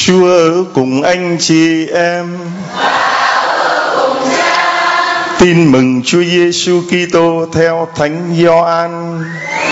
Chúa ở cùng anh chị em. Tin mừng Chúa Giêsu Kitô theo Thánh Gioan.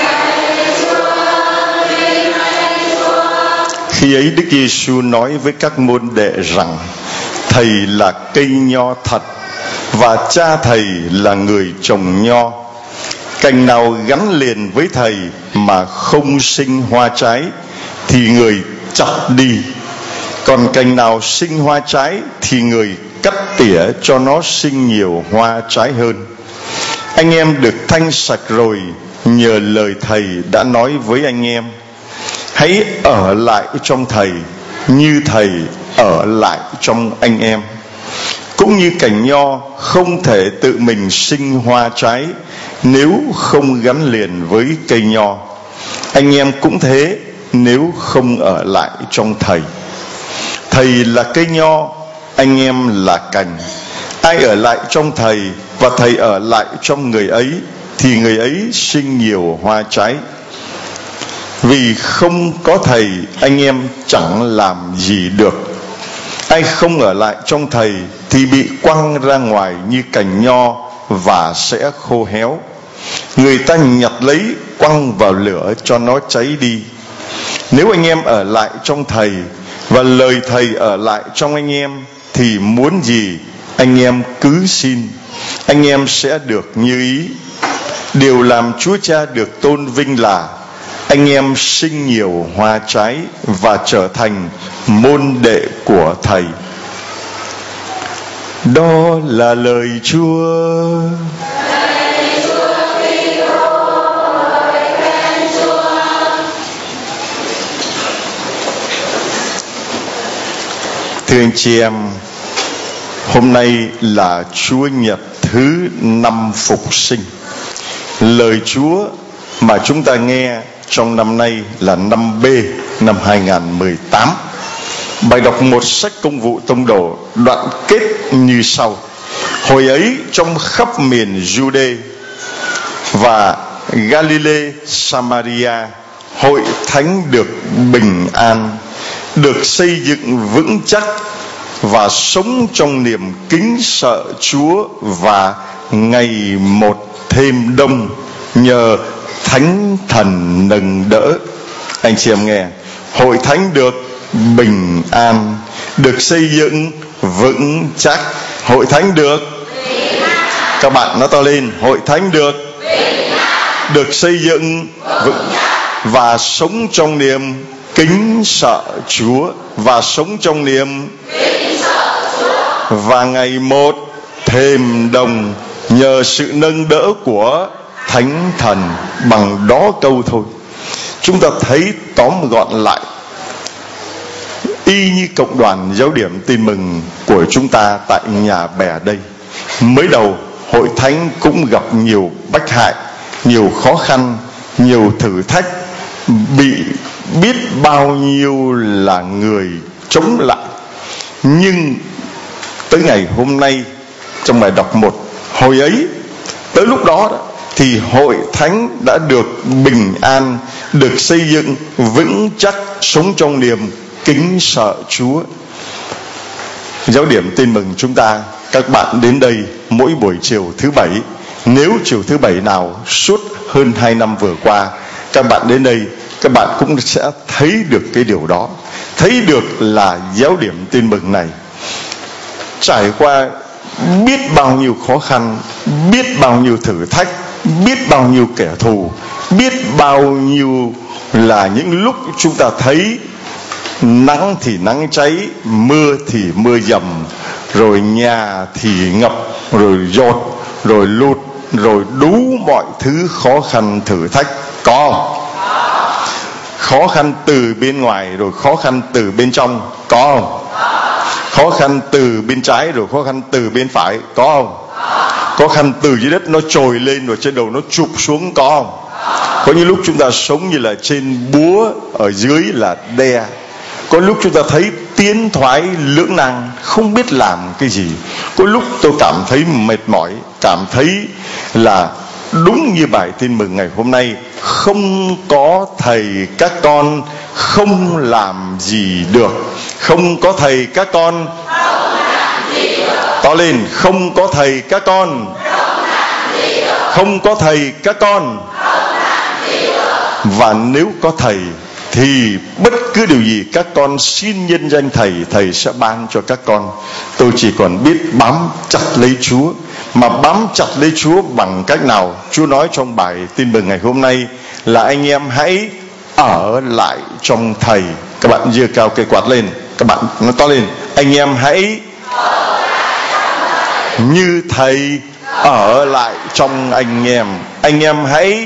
Khi ấy Đức Giêsu nói với các môn đệ rằng: Thầy là cây nho thật, và cha thầy là người trồng nho. Cành nào gắn liền với thầy mà không sinh hoa trái thì người chặt đi, còn cành nào sinh hoa trái thì người cắt tỉa cho nó sinh nhiều hoa trái hơn. Anh em được thanh sạch rồi nhờ lời thầy đã nói với anh em. Hãy ở lại trong thầy như thầy ở lại trong anh em. Cũng như cành nho không thể tự mình sinh hoa trái nếu không gắn liền với cây nho, anh em cũng thế nếu không ở lại trong thầy. Thầy là cây nho, anh em là cành. Ai ở lại trong thầy và thầy ở lại trong người ấy thì người ấy sinh nhiều hoa trái. Vì không có thầy anh em chẳng làm gì được. Ai không ở lại trong thầy thì bị quăng ra ngoài như cành nho và sẽ khô héo. Người ta nhặt lấy quăng vào lửa cho nó cháy đi. Nếu anh em ở lại trong thầy và lời thầy ở lại trong anh em thì muốn gì anh em cứ xin, anh em sẽ được như ý. Điều làm Chúa Cha được tôn vinh là anh em sinh nhiều hoa trái và trở thành môn đệ của thầy. Đó là lời Chúa. Thưa anh chị em, hôm nay là Chúa Nhật thứ 5 Phục Sinh. Lời Chúa mà chúng ta nghe trong năm nay là năm B, năm 2018. Bài đọc một sách Công vụ Tông Đồ đoạn kết như sau: Hồi ấy trong khắp miền Jude và Galilee, Samaria, hội thánh được bình an, được xây dựng vững chắc và sống trong niềm kính sợ Chúa, và ngày một thêm đông nhờ Thánh Thần nâng đỡ. Anh chị em nghe, hội thánh được bình an, được xây dựng vững chắc. Hội thánh được, các bạn nói to lên, hội thánh được xây dựng vững và sống trong niềm kính sợ Chúa, và sống trong niềm và ngày một thêm đồng nhờ sự nâng đỡ của Thánh Thần. Bằng đó câu thôi, chúng ta thấy tóm gọn lại y như cộng đoàn giáo điểm tin mừng của chúng ta tại nhà bè đây. Mới đầu hội thánh cũng gặp nhiều bách hại, nhiều khó khăn, nhiều thử thách, bị biết bao nhiêu là người chống lại. Nhưng tới ngày hôm nay, trong bài đọc 1, hồi ấy, tới lúc đó thì hội thánh đã được bình an, được xây dựng vững chắc, sống trong niềm kính sợ Chúa. Giáo điểm tin mừng chúng ta, các bạn đến đây mỗi buổi chiều thứ Bảy. Nếu chiều thứ Bảy nào suốt hơn 2 năm vừa qua các bạn đến đây, các bạn cũng sẽ thấy được cái điều đó. Thấy được là giáo điểm tin mừng này trải qua biết bao nhiêu khó khăn, biết bao nhiêu thử thách, biết bao nhiêu kẻ thù, biết bao nhiêu là những lúc chúng ta thấy nắng thì nắng cháy, mưa thì mưa dầm, rồi nhà thì ngập, rồi dột, rồi lụt, rồi đủ mọi thứ khó khăn thử thách. Có không? Khó khăn từ bên ngoài rồi khó khăn từ bên trong. Có không? Khó khăn từ bên trái rồi khó khăn từ bên phải. Có không? Khó khăn từ dưới đất nó trồi lên rồi trên đầu nó chụp xuống. Có không? Có những lúc chúng ta sống như là trên búa, ở dưới là đe. Có lúc chúng ta thấy tiến thoái lưỡng nan, không biết làm cái gì. Có lúc tôi cảm thấy mệt mỏi, cảm thấy là đúng như bài tin mừng ngày hôm nay, không có thầy các con không làm gì được, không có thầy các con to lên, không có thầy các con, không có thầy các con. Và nếu có thầy thì bất cứ điều gì các con xin nhân danh thầy, thầy sẽ ban cho các con. Tôi chỉ còn biết bám chặt lấy Chúa. Mà bám chặt lấy Chúa bằng cách nào? Chúa nói trong bài tin mừng ngày hôm nay là anh em hãy ở lại trong thầy. Các bạn giơ cao cây quạt lên, các bạn nói to lên, anh em hãy như thầy ở lại trong anh em. Anh em hãy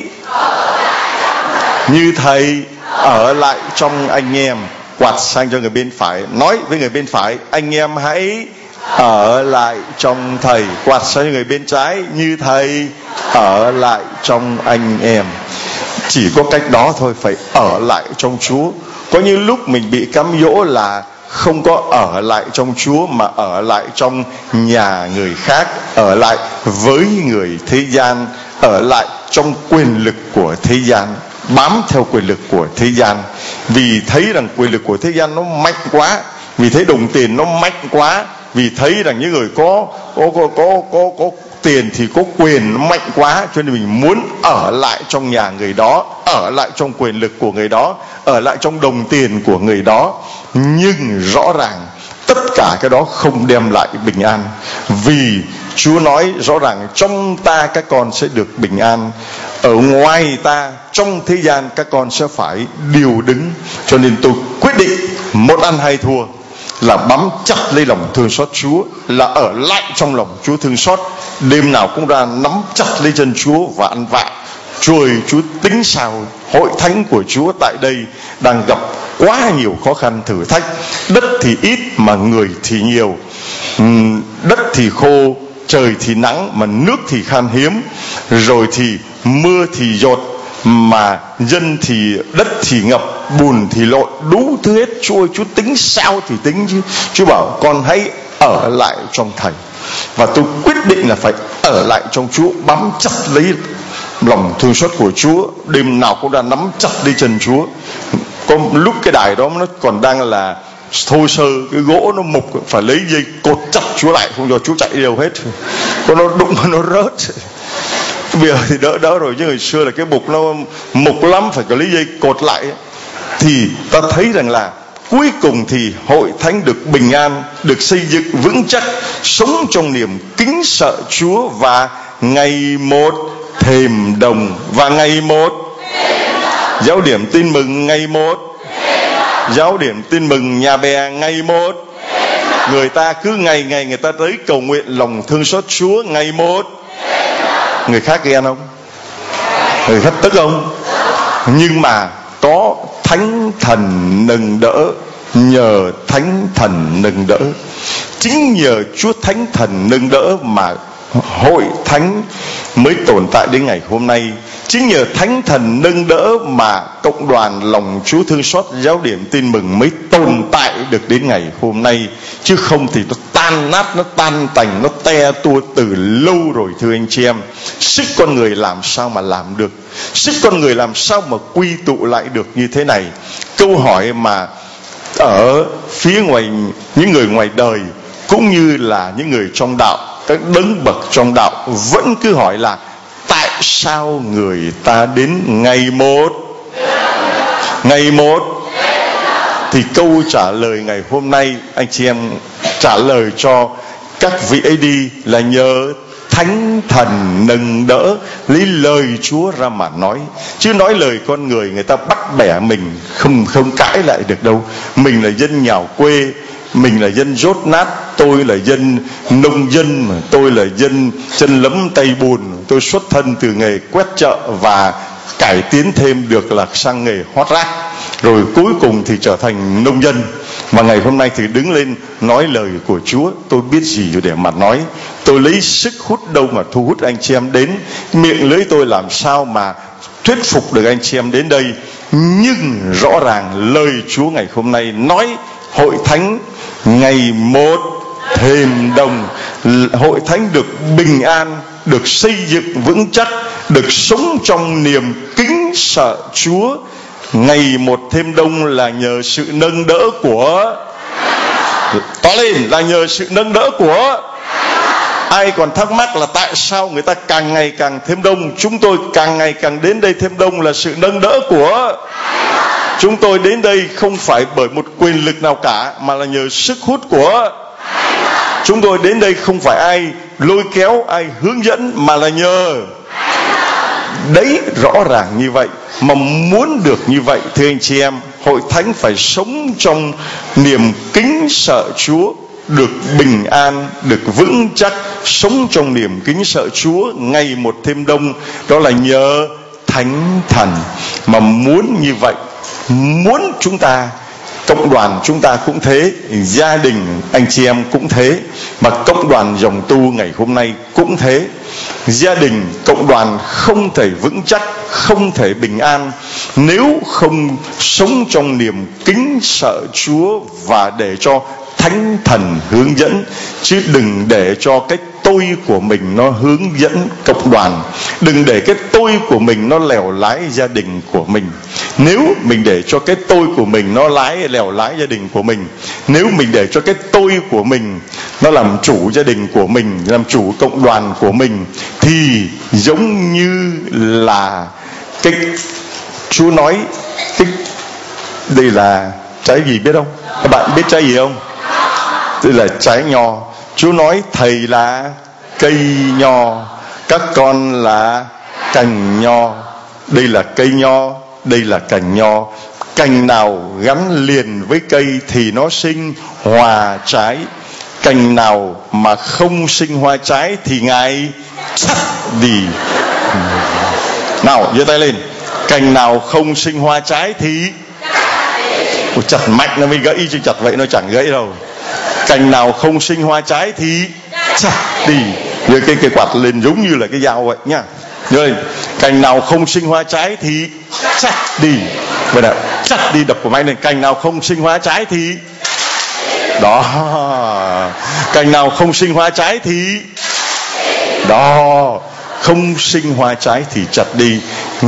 như thầy ở lại trong anh em. Quạt sang cho người bên phải, nói với người bên phải, anh em hãy ở lại trong thầy. Quạt sang cho người bên trái, như thầy ở lại trong anh em. Chỉ có cách đó thôi, phải ở lại trong Chúa. Có những lúc mình bị cám dỗ là không có ở lại trong Chúa, mà ở lại trong nhà người khác, ở lại với người thế gian, ở lại trong quyền lực của thế gian, bám theo quyền lực của thế gian. Vì thấy rằng quyền lực của thế gian nó mạnh quá, vì thấy đồng tiền nó mạnh quá, vì thấy rằng những người có tiền thì có quyền nó mạnh quá, cho nên mình muốn ở lại trong nhà người đó, ở lại trong quyền lực của người đó, ở lại trong đồng tiền của người đó. Nhưng rõ ràng tất cả cái đó không đem lại bình an, vì Chúa nói rõ ràng trong ta các con sẽ được bình an, ở ngoài ta trong thế gian các con sẽ phải điều đứng. Cho nên tôi quyết định một ăn hai thua, là bám chặt lấy lòng thương xót Chúa, là ở lại trong lòng Chúa thương xót, đêm nào cũng ra nắm chặt lấy chân Chúa và ăn vạ. Rồi Chúa tính sao? Hội thánh của Chúa tại đây đang gặp quá nhiều khó khăn thử thách. Đất thì ít mà người thì nhiều, đất thì khô, trời thì nắng mà nước thì khan hiếm, rồi thì mưa thì dột mà dân thì đất thì ngập, bùn thì lội, đủ thứ hết. Chúa tính sao thì tính chứ. Chúa bảo con hãy ở lại trong thầy. Và tôi quyết định là phải ở lại trong Chúa, bám chặt lấy lòng thương xót của Chúa, đêm nào cũng đã nắm chặt lấy chân Chúa. Có lúc cái đài đó nó còn đang là thô sơ, cái gỗ nó mục, phải lấy dây cột chặt Chúa lại, không cho Chúa chạy đi đâu hết. Có nó đụng nó rớt. Bây giờ thì đỡ rồi, chứ ngày xưa là cái bục nó mục lắm, phải có lấy dây cột lại. Thì ta thấy rằng là cuối cùng thì hội thánh được bình an, được xây dựng vững chắc, sống trong niềm kính sợ Chúa, và ngày một thềm đồng, và ngày một giáo điểm tin mừng, ngày một giáo điểm tin mừng Nhà Bè, ngày một. Người ta cứ ngày người ta tới cầu nguyện lòng thương xót Chúa, ngày một. Người khác ghen không? Người khác tức không? Nhưng mà có Thánh Thần nâng đỡ, nhờ Thánh Thần nâng đỡ. Chính nhờ Chúa Thánh Thần nâng đỡ mà hội thánh mới tồn tại đến ngày hôm nay. Chính nhờ Thánh Thần nâng đỡ mà cộng đoàn lòng Chúa thương xót giáo điểm tin mừng mới tồn tại được đến ngày hôm nay. Chứ không thì nó tan nát, nó tan tành, nó te tua từ lâu rồi, thưa anh chị em. Sức con người làm sao mà làm được? Sức con người làm sao mà quy tụ lại được như thế này? Câu hỏi mà ở phía ngoài, những người ngoài đời cũng như là những người trong đạo, các đấng bậc trong đạo vẫn cứ hỏi là tại sao người ta đến ngày một? Ngày một. Thì câu trả lời ngày hôm nay anh chị em trả lời cho các vị ấy đi là nhờ Thánh Thần nâng đỡ, lấy lời Chúa ra mà nói. Chứ nói lời con người, người ta bắt bẻ mình không cãi lại được đâu. Mình là dân nghèo quê, mình là dân dốt nát, tôi là dân nông dân, mà tôi là dân chân lấm tay bùn, tôi xuất thân từ nghề quét chợ và cải tiến thêm được là sang nghề hót rác, rồi cuối cùng thì trở thành nông dân. Mà ngày hôm nay thì đứng lên nói lời của Chúa, tôi biết gì để mà nói. Tôi lấy sức hút đâu mà thu hút anh chị em đến, miệng lưỡi tôi làm sao mà thuyết phục được anh chị em đến đây. Nhưng rõ ràng lời Chúa ngày hôm nay nói hội thánh ngày một thềm đồng, hội thánh được bình an, được xây dựng vững chắc, được sống trong niềm kính sợ Chúa. Ngày một thêm đông là nhờ sự nâng đỡ của To lên là nhờ sự nâng đỡ của. Ai còn thắc mắc là tại sao người ta càng ngày càng thêm đông? Chúng tôi càng ngày càng đến đây thêm đông là sự nâng đỡ của. Chúng tôi đến đây không phải bởi một quyền lực nào cả, mà là nhờ sức hút của. Chúng tôi đến đây không phải ai lôi kéo, ai hướng dẫn, mà là nhờ. Đấy, rõ ràng như vậy. Mà muốn được như vậy, thưa anh chị em, hội thánh phải sống trong niềm kính sợ Chúa, được bình an, được vững chắc. Sống trong niềm kính sợ Chúa ngày một thêm đông, đó là nhờ Thánh Thần. Mà muốn như vậy, muốn chúng ta, cộng đoàn chúng ta cũng thế, gia đình anh chị em cũng thế, mà cộng đoàn dòng tu ngày hôm nay cũng thế. Gia đình, cộng đoàn không thể vững chắc, không thể bình an nếu không sống trong niềm kính sợ Chúa và để cho Thánh Thần hướng dẫn, chứ đừng để cho cái tôi của mình nó hướng dẫn cộng đoàn. Đừng để cái tôi của mình nó lèo lái gia đình của mình. Nếu mình để cho cái tôi của mình nó lèo lái gia đình của mình, nếu mình để cho cái tôi của mình nó làm chủ gia đình của mình, làm chủ cộng đoàn của mình, thì giống như là cái Chúa nói đây là trái gì biết không? Các bạn biết trái gì không? Đây là trái nho. Chúa nói thầy là cây nho, các con là cành nho. Đây là cây nho, đây là cành nho. Cành nào gắn liền với cây thì nó sinh hoa trái. Cành nào mà không sinh hoa trái thì Ngài chặt đi. Nào, giơ tay lên. Cành nào không sinh hoa trái thì chặt mạnh nó mới gãy, chứ chặt vậy nó chẳng gãy đâu. Cành nào không sinh hoa trái thì chặt đi. Rồi cái quạt lên giống như là cái dao vậy nhá. Rồi cành nào không sinh hoa trái thì chặt đi. Vậy nào, chặt đi, đập của máy lên. Cành nào không sinh hoa trái thì đó. Cành nào không sinh hoa trái thì đó. Không sinh hoa trái thì chặt đi.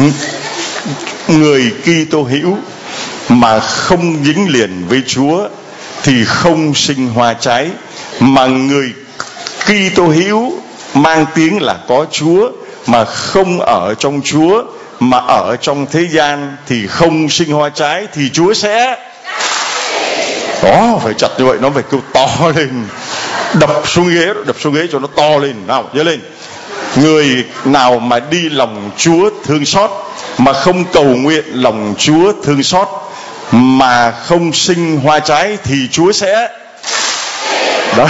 Người Kitô hữu mà không dính liền với Chúa thì không sinh hoa trái. Mà người Kitô hữu mang tiếng là có Chúa mà không ở trong Chúa, mà ở trong thế gian thì không sinh hoa trái, thì Chúa sẽ đó. Phải chặt như vậy, nó phải kêu to lên. Đập xuống ghế cho nó to lên. Nào, nhớ lên. Người nào mà đi lòng Chúa thương xót, mà không cầu nguyện lòng Chúa thương xót, mà không sinh hoa trái, thì Chúa sẽ đấy.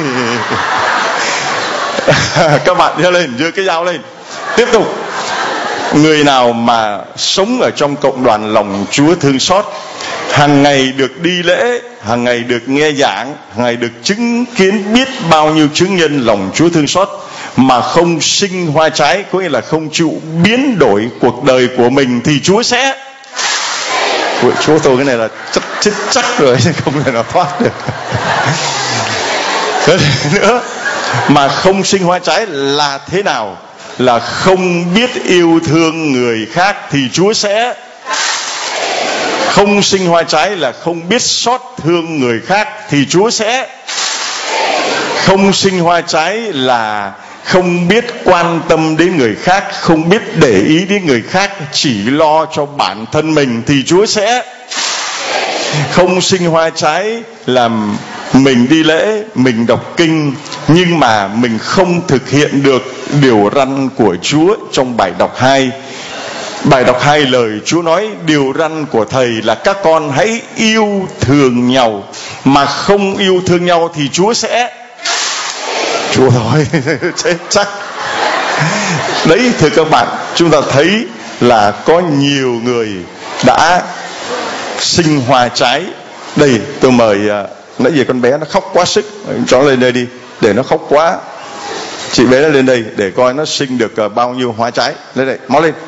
Các bạn nhớ lên, giơ cái dao lên. Tiếp tục. Người nào mà sống ở trong cộng đoàn lòng Chúa thương xót, hàng ngày được đi lễ, hàng ngày được nghe giảng, hàng ngày được chứng kiến biết bao nhiêu chứng nhân lòng Chúa thương xót, mà không sinh hoa trái, có nghĩa là không chịu biến đổi cuộc đời của mình, thì Chúa sẽ Chúa tôi cái này là chắc rồi, không thể nào thoát được. Thế nữa, mà không sinh hoa trái là thế nào? Là không biết yêu thương người khác, thì Chúa sẽ không sinh hoa trái. Là không biết xót thương người khác, thì Chúa sẽ không sinh hoa trái. Là không biết quan tâm đến người khác, không biết để ý đến người khác, chỉ lo cho bản thân mình, thì Chúa sẽ không sinh hoa trái. Làm mình đi lễ, mình đọc kinh, nhưng mà mình không thực hiện được điều răn của Chúa trong bài đọc 2. Bài đọc 2 lời Chúa nói điều răn của Thầy là các con hãy yêu thương nhau, mà không yêu thương nhau thì Chúa sẽ Chúa thôi chết chắc. Đấy, thưa các bạn, chúng ta thấy là có nhiều người đã sinh hoa trái. Đây, tôi mời nãy giờ con bé nó khóc quá sức, cho nó lên đây đi, để nó khóc quá. Chị bé nó lên đây để coi nó sinh được bao nhiêu hoa trái. Lên đây, mau lên.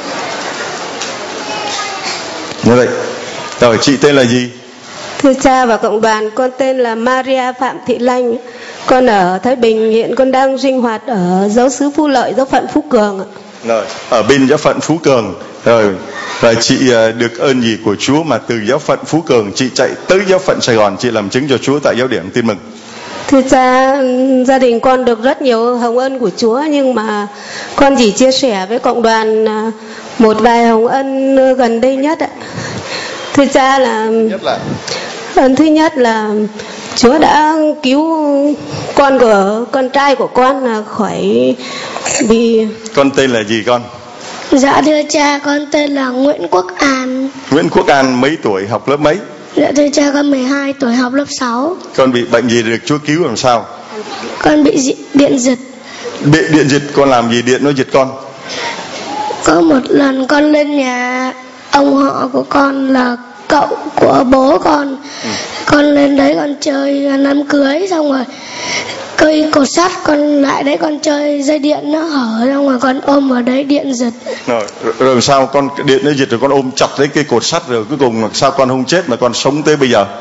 Như vậy. Rồi, chị tên là gì? Thưa cha và cộng đoàn, con tên là Maria Phạm Thị Lanh. Con ở Thái Bình, hiện con đang sinh hoạt ở giáo xứ Phú Lợi, giáo phận Phú Cường. Rồi, ở bên giáo phận Phú Cường. Rồi chị được ơn gì của Chúa mà từ giáo phận Phú Cường chị chạy tới giáo phận Sài Gòn, chị làm chứng cho Chúa tại giáo điểm Tin Mừng? Thưa cha, gia đình con được rất nhiều hồng ân của Chúa, nhưng mà con chỉ chia sẻ với cộng đoàn một vài hồng ân gần đây nhất ạ. Thưa cha là ân thứ nhất là Chúa đã cứu con trai của con là khỏi bị... Con tên là gì con? Dạ thưa cha, con tên là Nguyễn Quốc An. Nguyễn Quốc An mấy tuổi, học lớp mấy? Dạ thưa cha, con 12 tuổi, học lớp 6. Con bị bệnh gì được Chúa cứu làm sao? Con bị điện giật. Điện giật, con làm gì điện nó giật con? Có một lần con lên nhà ông họ của con là cậu của bố con. Con lên đấy con chơi đám cưới, xong rồi cây cột sắt con lại đấy con chơi, dây điện nó hở, xong rồi con ôm vào đấy điện giật. Rồi sao con điện nó giật rồi con ôm chặt lấy cây cột sắt, rồi cuối cùng sao con không chết mà con sống tới bây giờ?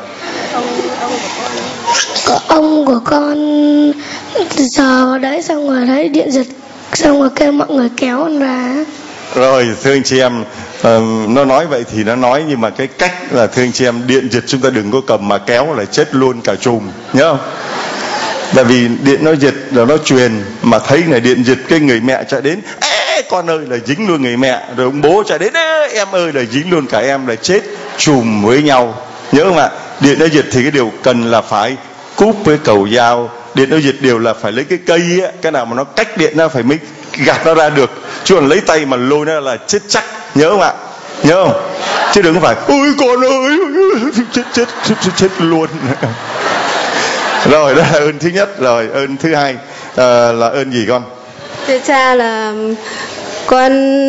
Ông của con sờ vào đấy, xong rồi đấy điện giật, xong rồi kêu mọi người kéo con ra. Rồi thưa anh chị em, nó nói vậy thì nó nói, nhưng mà cái cách là thưa anh chị em, điện giật chúng ta đừng có cầm mà kéo là chết luôn cả chùm, nhớ không? Tại vì điện nó giật rồi nó truyền, mà thấy này điện giật, cái người mẹ chạy đến, con ơi là dính luôn người mẹ, rồi ông bố chạy đến, em ơi là dính luôn cả em, là chết chùm với nhau, nhớ không ạ? Điện nó giật thì cái điều cần là phải cúp với cầu dao. Điện nó giật điều là phải lấy cái cây á, cái nào mà nó cách điện nó phải mới gạt nó ra được, chứ còn lấy tay mà lôi nó là chết chắc, nhớ không ạ? Nhớ không? Chứ đừng phải ôi con ơi chết luôn. Rồi đó là ơn thứ nhất. Rồi ơn thứ hai là ơn gì con? Thưa cha là con...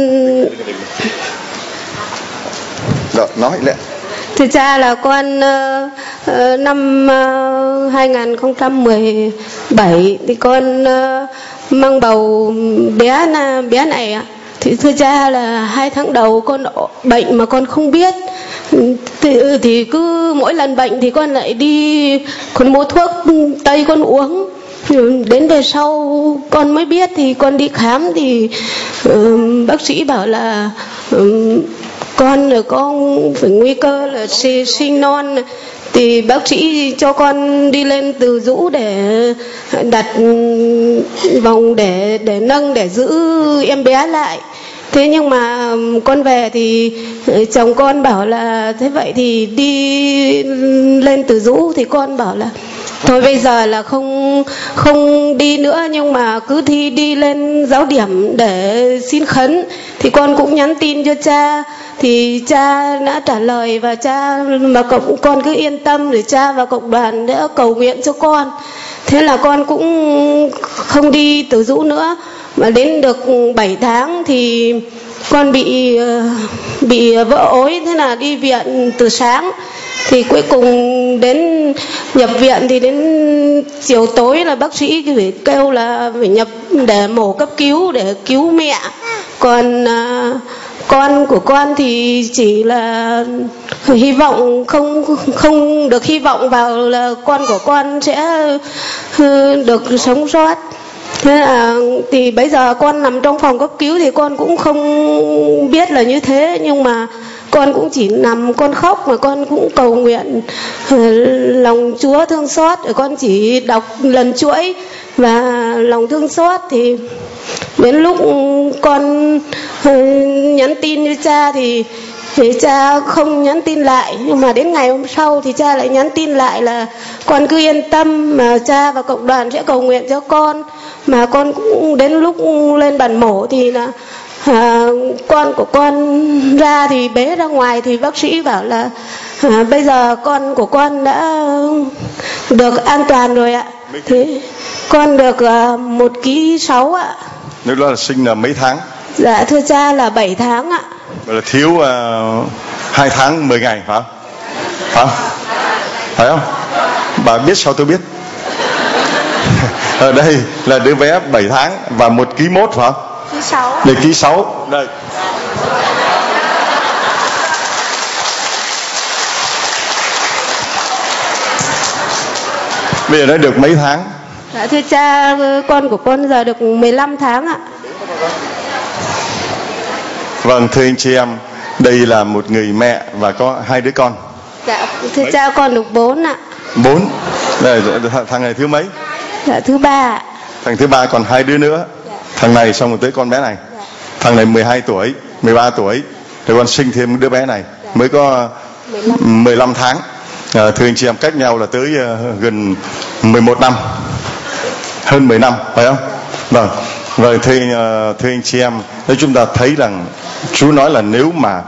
Rồi nói lẹ. Thưa cha là con năm 2017 thì con mang bầu bé này ạ. Thì thưa cha là 2 tháng đầu con bệnh mà con không biết, thì cứ mỗi lần bệnh thì con lại đi con mua thuốc tây con uống, đến về sau con mới biết, thì con đi khám thì bác sĩ bảo là con có phải nguy cơ là sinh non, thì bác sĩ cho con đi lên Từ Dũ để đặt vòng để nâng để giữ em bé lại. Thế nhưng mà con về thì chồng con bảo là thế vậy thì đi lên Từ Dũ, thì con bảo là thôi bây giờ là không đi nữa, nhưng mà cứ đi lên giáo điểm để xin khấn. Thì con cũng nhắn tin cho cha, thì cha đã trả lời, và cha mà con cứ yên tâm, để cha và cộng đoàn đã cầu nguyện cho con. Thế là con cũng không đi Từ Dũ nữa, mà đến được 7 tháng thì con bị vỡ ối, thế là đi viện từ sáng. Thì cuối cùng đến nhập viện thì đến chiều tối là bác sĩ phải kêu là phải nhập để mổ cấp cứu để cứu mẹ. Còn con của con thì chỉ là hy vọng, không được hy vọng vào là con của con sẽ được sống sót. Thế là thì bây giờ con nằm trong phòng cấp cứu thì con cũng không biết là như thế, nhưng mà con cũng chỉ nằm con khóc, mà con cũng cầu nguyện lòng Chúa thương xót, rồi con chỉ đọc lần chuỗi và lòng thương xót. Thì đến lúc con nhắn tin với cha thì cha không nhắn tin lại, nhưng mà đến ngày hôm sau thì cha lại nhắn tin lại là con cứ yên tâm, mà cha và cộng đoàn sẽ cầu nguyện cho con. Mà con cũng đến lúc lên bàn mổ thì là con của con ra thì bế ra ngoài, thì bác sĩ bảo là bây giờ con của con đã được an toàn rồi ạ. Thế con được 1,6 kg ạ. Nếu đó là sinh là mấy tháng? Dạ thưa cha là 7 tháng ạ. Là thiếu 2 tháng 10 ngày phải không? Phải không? Bà biết sao tôi biết? Ở đây là đứa bé 7 tháng và 1,1 kg phải không? 1,6 kg. Đây. Bây giờ nó được mấy tháng? Dạ thưa cha, con của con giờ được 15 tháng ạ. Vâng, thưa anh chị em, đây là một người mẹ và có 2 đứa con. Dạ, thưa cha con được 4 ạ. 4. Thằng này thứ mấy? Dạ, thứ 3 ạ. Thằng thứ 3 còn 2 đứa nữa. Dạ. Thằng này xong rồi tới con bé này. Dạ. Thằng này 12 tuổi, 13 tuổi. Rồi con sinh thêm đứa bé này, mới có 15 tháng. Thưa anh chị em, cách nhau là tới gần 11 năm, hơn 10 năm, phải không? Vâng. Rồi thưa anh chị em, nếu chúng ta thấy rằng Chúa nói là nếu mà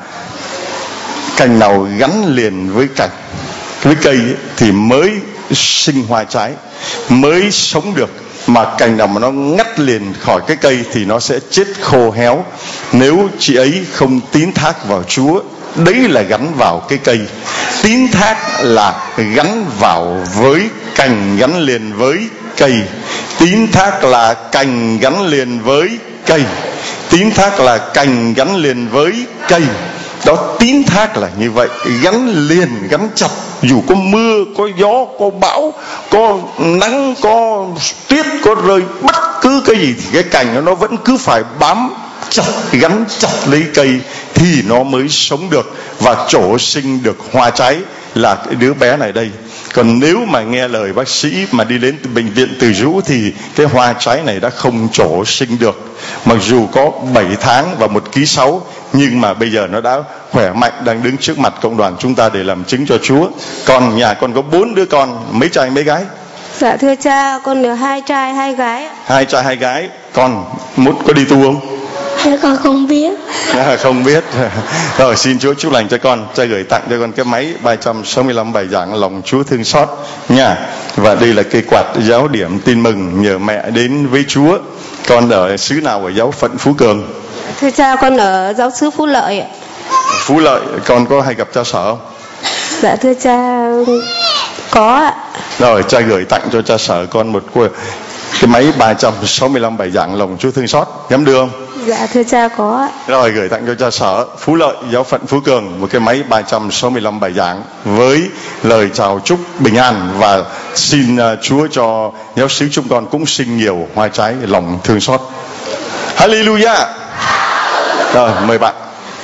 cành nào gắn liền với cây ấy, thì mới sinh hoa trái, mới sống được. Mà cành nào mà nó ngắt liền khỏi cái cây thì nó sẽ chết khô héo. Nếu chị ấy không tín thác vào Chúa, đấy là gắn vào cái cây. Tín thác là gắn vào với cành, gắn liền với cây. Tín thác là cành gắn liền với cây. Tín thác là cành gắn liền với cây. Đó, tín thác là như vậy, gắn liền, gắn chặt. Dù có mưa, có gió, có bão, có nắng, có tuyết, có rơi, bất cứ cái gì thì cái cành nó vẫn cứ phải bám chặt, gắn chặt lấy cây thì nó mới sống được và trổ sinh được hoa trái, là cái đứa bé này đây. Còn nếu mà nghe lời bác sĩ mà đi đến bệnh viện Từ Dũ thì cái hoa trái này đã không trổ sinh được. Mặc dù có 7 tháng và 1,6 kg, nhưng mà bây giờ nó đã khỏe mạnh, đang đứng trước mặt cộng đoàn chúng ta để làm chứng cho Chúa. Còn nhà con có 4 đứa con, mấy trai mấy gái? Dạ thưa cha, con được 2 trai 2 gái. 2 trai 2 gái. Con có đi tu không? Con không biết. Không biết. Rồi, xin Chúa chúc lành cho con. Cha gửi tặng cho con cái máy 365 bài giảng lòng Chúa thương xót nha. Và đây là cây quạt giáo điểm tin mừng nhờ mẹ đến với Chúa. Con ở xứ nào ở giáo phận Phú Cường? Thưa cha, con ở giáo xứ Phú Lợi ạ. Phú Lợi. Con có hay gặp cha Sở không? Dạ thưa cha, có ạ. Rồi, cha gửi tặng cho cha Sở con một cái máy 365 bài giảng lòng Chúa thương xót. Dám đưa không? Dạ thưa cha, có ạ. Rồi, gửi tặng cho cha Sở Phú Lợi, giáo phận Phú Cường một cái máy 365 bài giảng với lời chào chúc bình an. Và xin Chúa cho giáo xứ chúng con cũng sinh nhiều hoa trái lòng thương xót. Hallelujah. Rồi, mời bạn.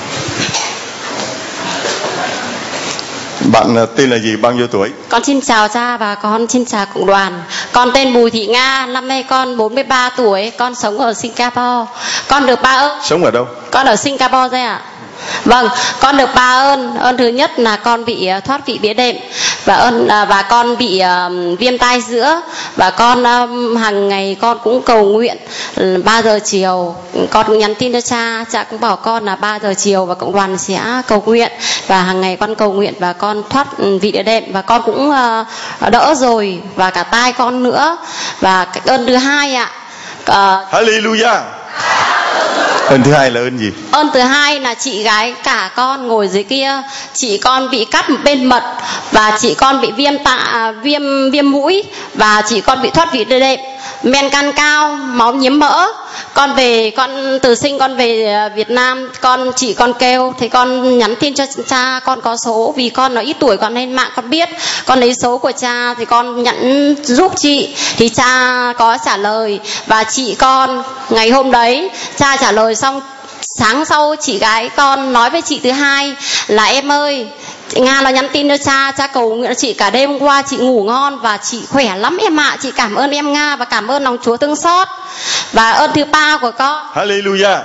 Bạn tên là gì, bao nhiêu tuổi? Con xin chào cha và con xin chào cộng đoàn. Con tên Bùi Thị Nga, năm nay con 43 tuổi, con sống ở Singapore. Con được 3 ơn. Sống ở đâu? Con ở Singapore đây ạ. Vâng, con được 3 ơn. Ơn thứ nhất là con bị thoát vị đĩa đệm và con bị viêm tai giữa, và con hàng ngày con cũng cầu nguyện 3 giờ chiều. Con cũng nhắn tin cho cha cũng bảo con là 3 giờ chiều và cộng đoàn sẽ cầu nguyện, và hàng ngày con cầu nguyện và con thoát vị đĩa đệm và con cũng đỡ rồi, và cả tai con nữa. Và cái ơn thứ hai ạ. Hallelujah. Ơn thứ hai là ơn gì? Ơn thứ hai là chị gái cả con ngồi dưới kia, chị con bị cắt một bên mật và chị con bị viêm mũi, và chị con bị thoát vị đĩa đệm, men gan cao, máu nhiễm mỡ. Con từ sinh con về Việt Nam, chị con kêu thì con nhắn tin cho cha, con có số vì con nó ít tuổi, con lên mạng con biết, con lấy số của cha thì con nhắn giúp chị, thì cha có trả lời. Và chị con ngày hôm đấy cha trả lời xong, sáng sau chị gái con nói với chị thứ hai là em ơi, Nga nó nhắn tin cho cha cầu nguyện chị cả đêm hôm qua, chị ngủ ngon và chị khỏe lắm em ạ. Chị cảm ơn em Nga và cảm ơn lòng Chúa thương xót. Và ơn thứ ba của con, Hallelujah.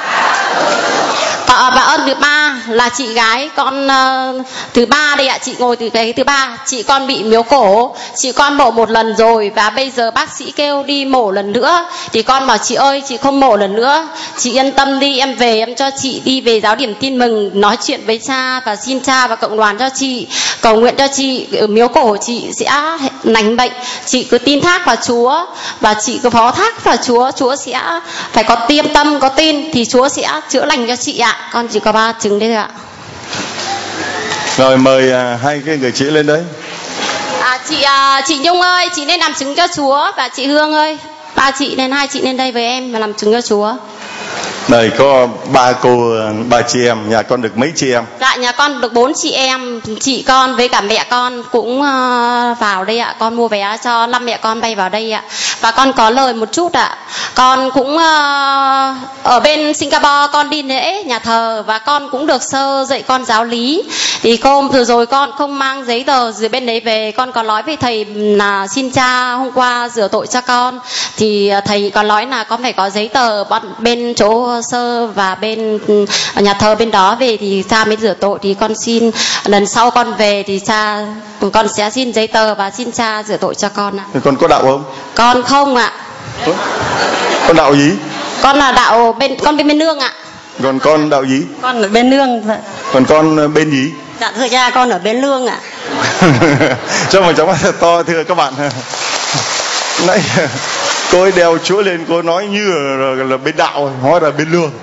Và ơn thứ ba là chị gái con thứ ba đây ạ. Chị ngồi từ cái thứ ba, chị con bị miếu cổ, chị con mổ 1 lần rồi và bây giờ bác sĩ kêu đi mổ lần nữa, thì con bảo chị ơi chị không mổ lần nữa, chị yên tâm đi, em về em cho chị đi về giáo điểm tin mừng nói chuyện với cha và xin cha và cộng đoàn cho chị cầu nguyện cho chị miếu cổ chị sẽ lành bệnh. Chị cứ tin thác vào Chúa và chị cứ phó thác vào Chúa, Chúa sẽ phải có tiêm tâm có tin thì Chúa sẽ chữa lành cho chị ạ. Con chỉ có 3 chứng đấy thôi ạ. Rồi mời hai cái người chị lên đấy. Chị Nhung ơi, chị nên làm chứng cho Chúa, và chị Hương ơi, hai chị lên đây với em và làm chứng cho Chúa. Này có ba chị em, nhà con được mấy chị em? Dạ nhà con được 4 chị em, chị con với cả mẹ con cũng vào đây ạ. Con mua vé cho 5 mẹ con bay vào đây ạ. Và con có lời một chút ạ. Con cũng ở bên Singapore con đi lễ nhà thờ và con cũng được sơ dạy con giáo lý. Thì hôm vừa rồi con không mang giấy tờ từ bên đấy về, con có nói với thầy là xin cha hôm qua rửa tội cho con. Thì thầy có nói là con phải có giấy tờ bên chỗ sơ và bên nhà thờ bên đó về thì cha mới rửa tội. Thì con xin lần sau con về thì con sẽ xin giấy tờ và xin cha rửa tội cho con ạ. Con có đạo không? Con không ạ. Con đạo gì? Con là đạo bên nương ạ. Còn con đạo gì? Con ở bên nương. Còn con bên gì? Dạ thưa cha con ở bên lương ạ. Sao mà cháu thật to thưa các bạn. Nãy cô ấy đeo chuỗi lên, cô nói như là bên đạo, hóa ra bên lương.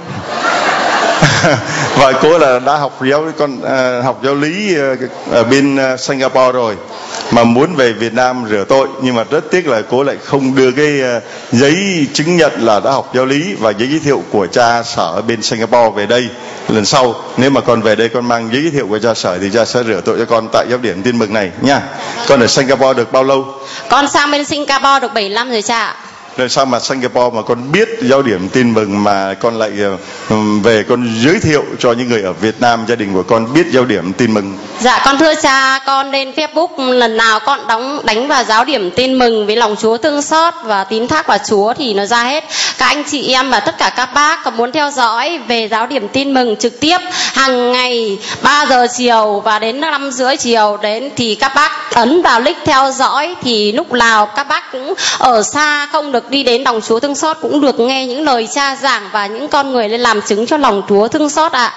Và cô là đã học giáo lý ở bên Singapore rồi, mà muốn về Việt Nam rửa tội, nhưng mà rất tiếc là cô lại không đưa cái giấy chứng nhận là đã học giáo lý và giấy giới thiệu của cha sở ở bên Singapore về đây. Lần sau nếu mà con về đây con mang giấy giới thiệu của cha sở thì cha sẽ rửa tội cho con tại giáo điểm Tin Mừng này nha. Con ở Singapore được bao lâu? Con sang bên Singapore được 7 năm rồi cha. Rồi sao mà Singapore mà con biết giáo điểm Tin Mừng mà con lại về con giới thiệu cho những người ở Việt Nam, gia đình của con biết giáo điểm Tin Mừng? Dạ con thưa cha, con lên Facebook lần nào con đánh vào giáo điểm Tin Mừng với lòng Chúa thương xót và tín thác vào Chúa thì nó ra hết. Các anh chị em và tất cả các bác có muốn theo dõi về giáo điểm Tin Mừng trực tiếp hàng ngày 3 giờ chiều và đến 5 rưỡi chiều đến thì các bác ấn vào link theo dõi, thì lúc nào các bác cũng ở xa không được đi đến lòng Chúa thương xót cũng được nghe những lời cha giảng và những con người lên làm chứng cho lòng Chúa thương xót ạ.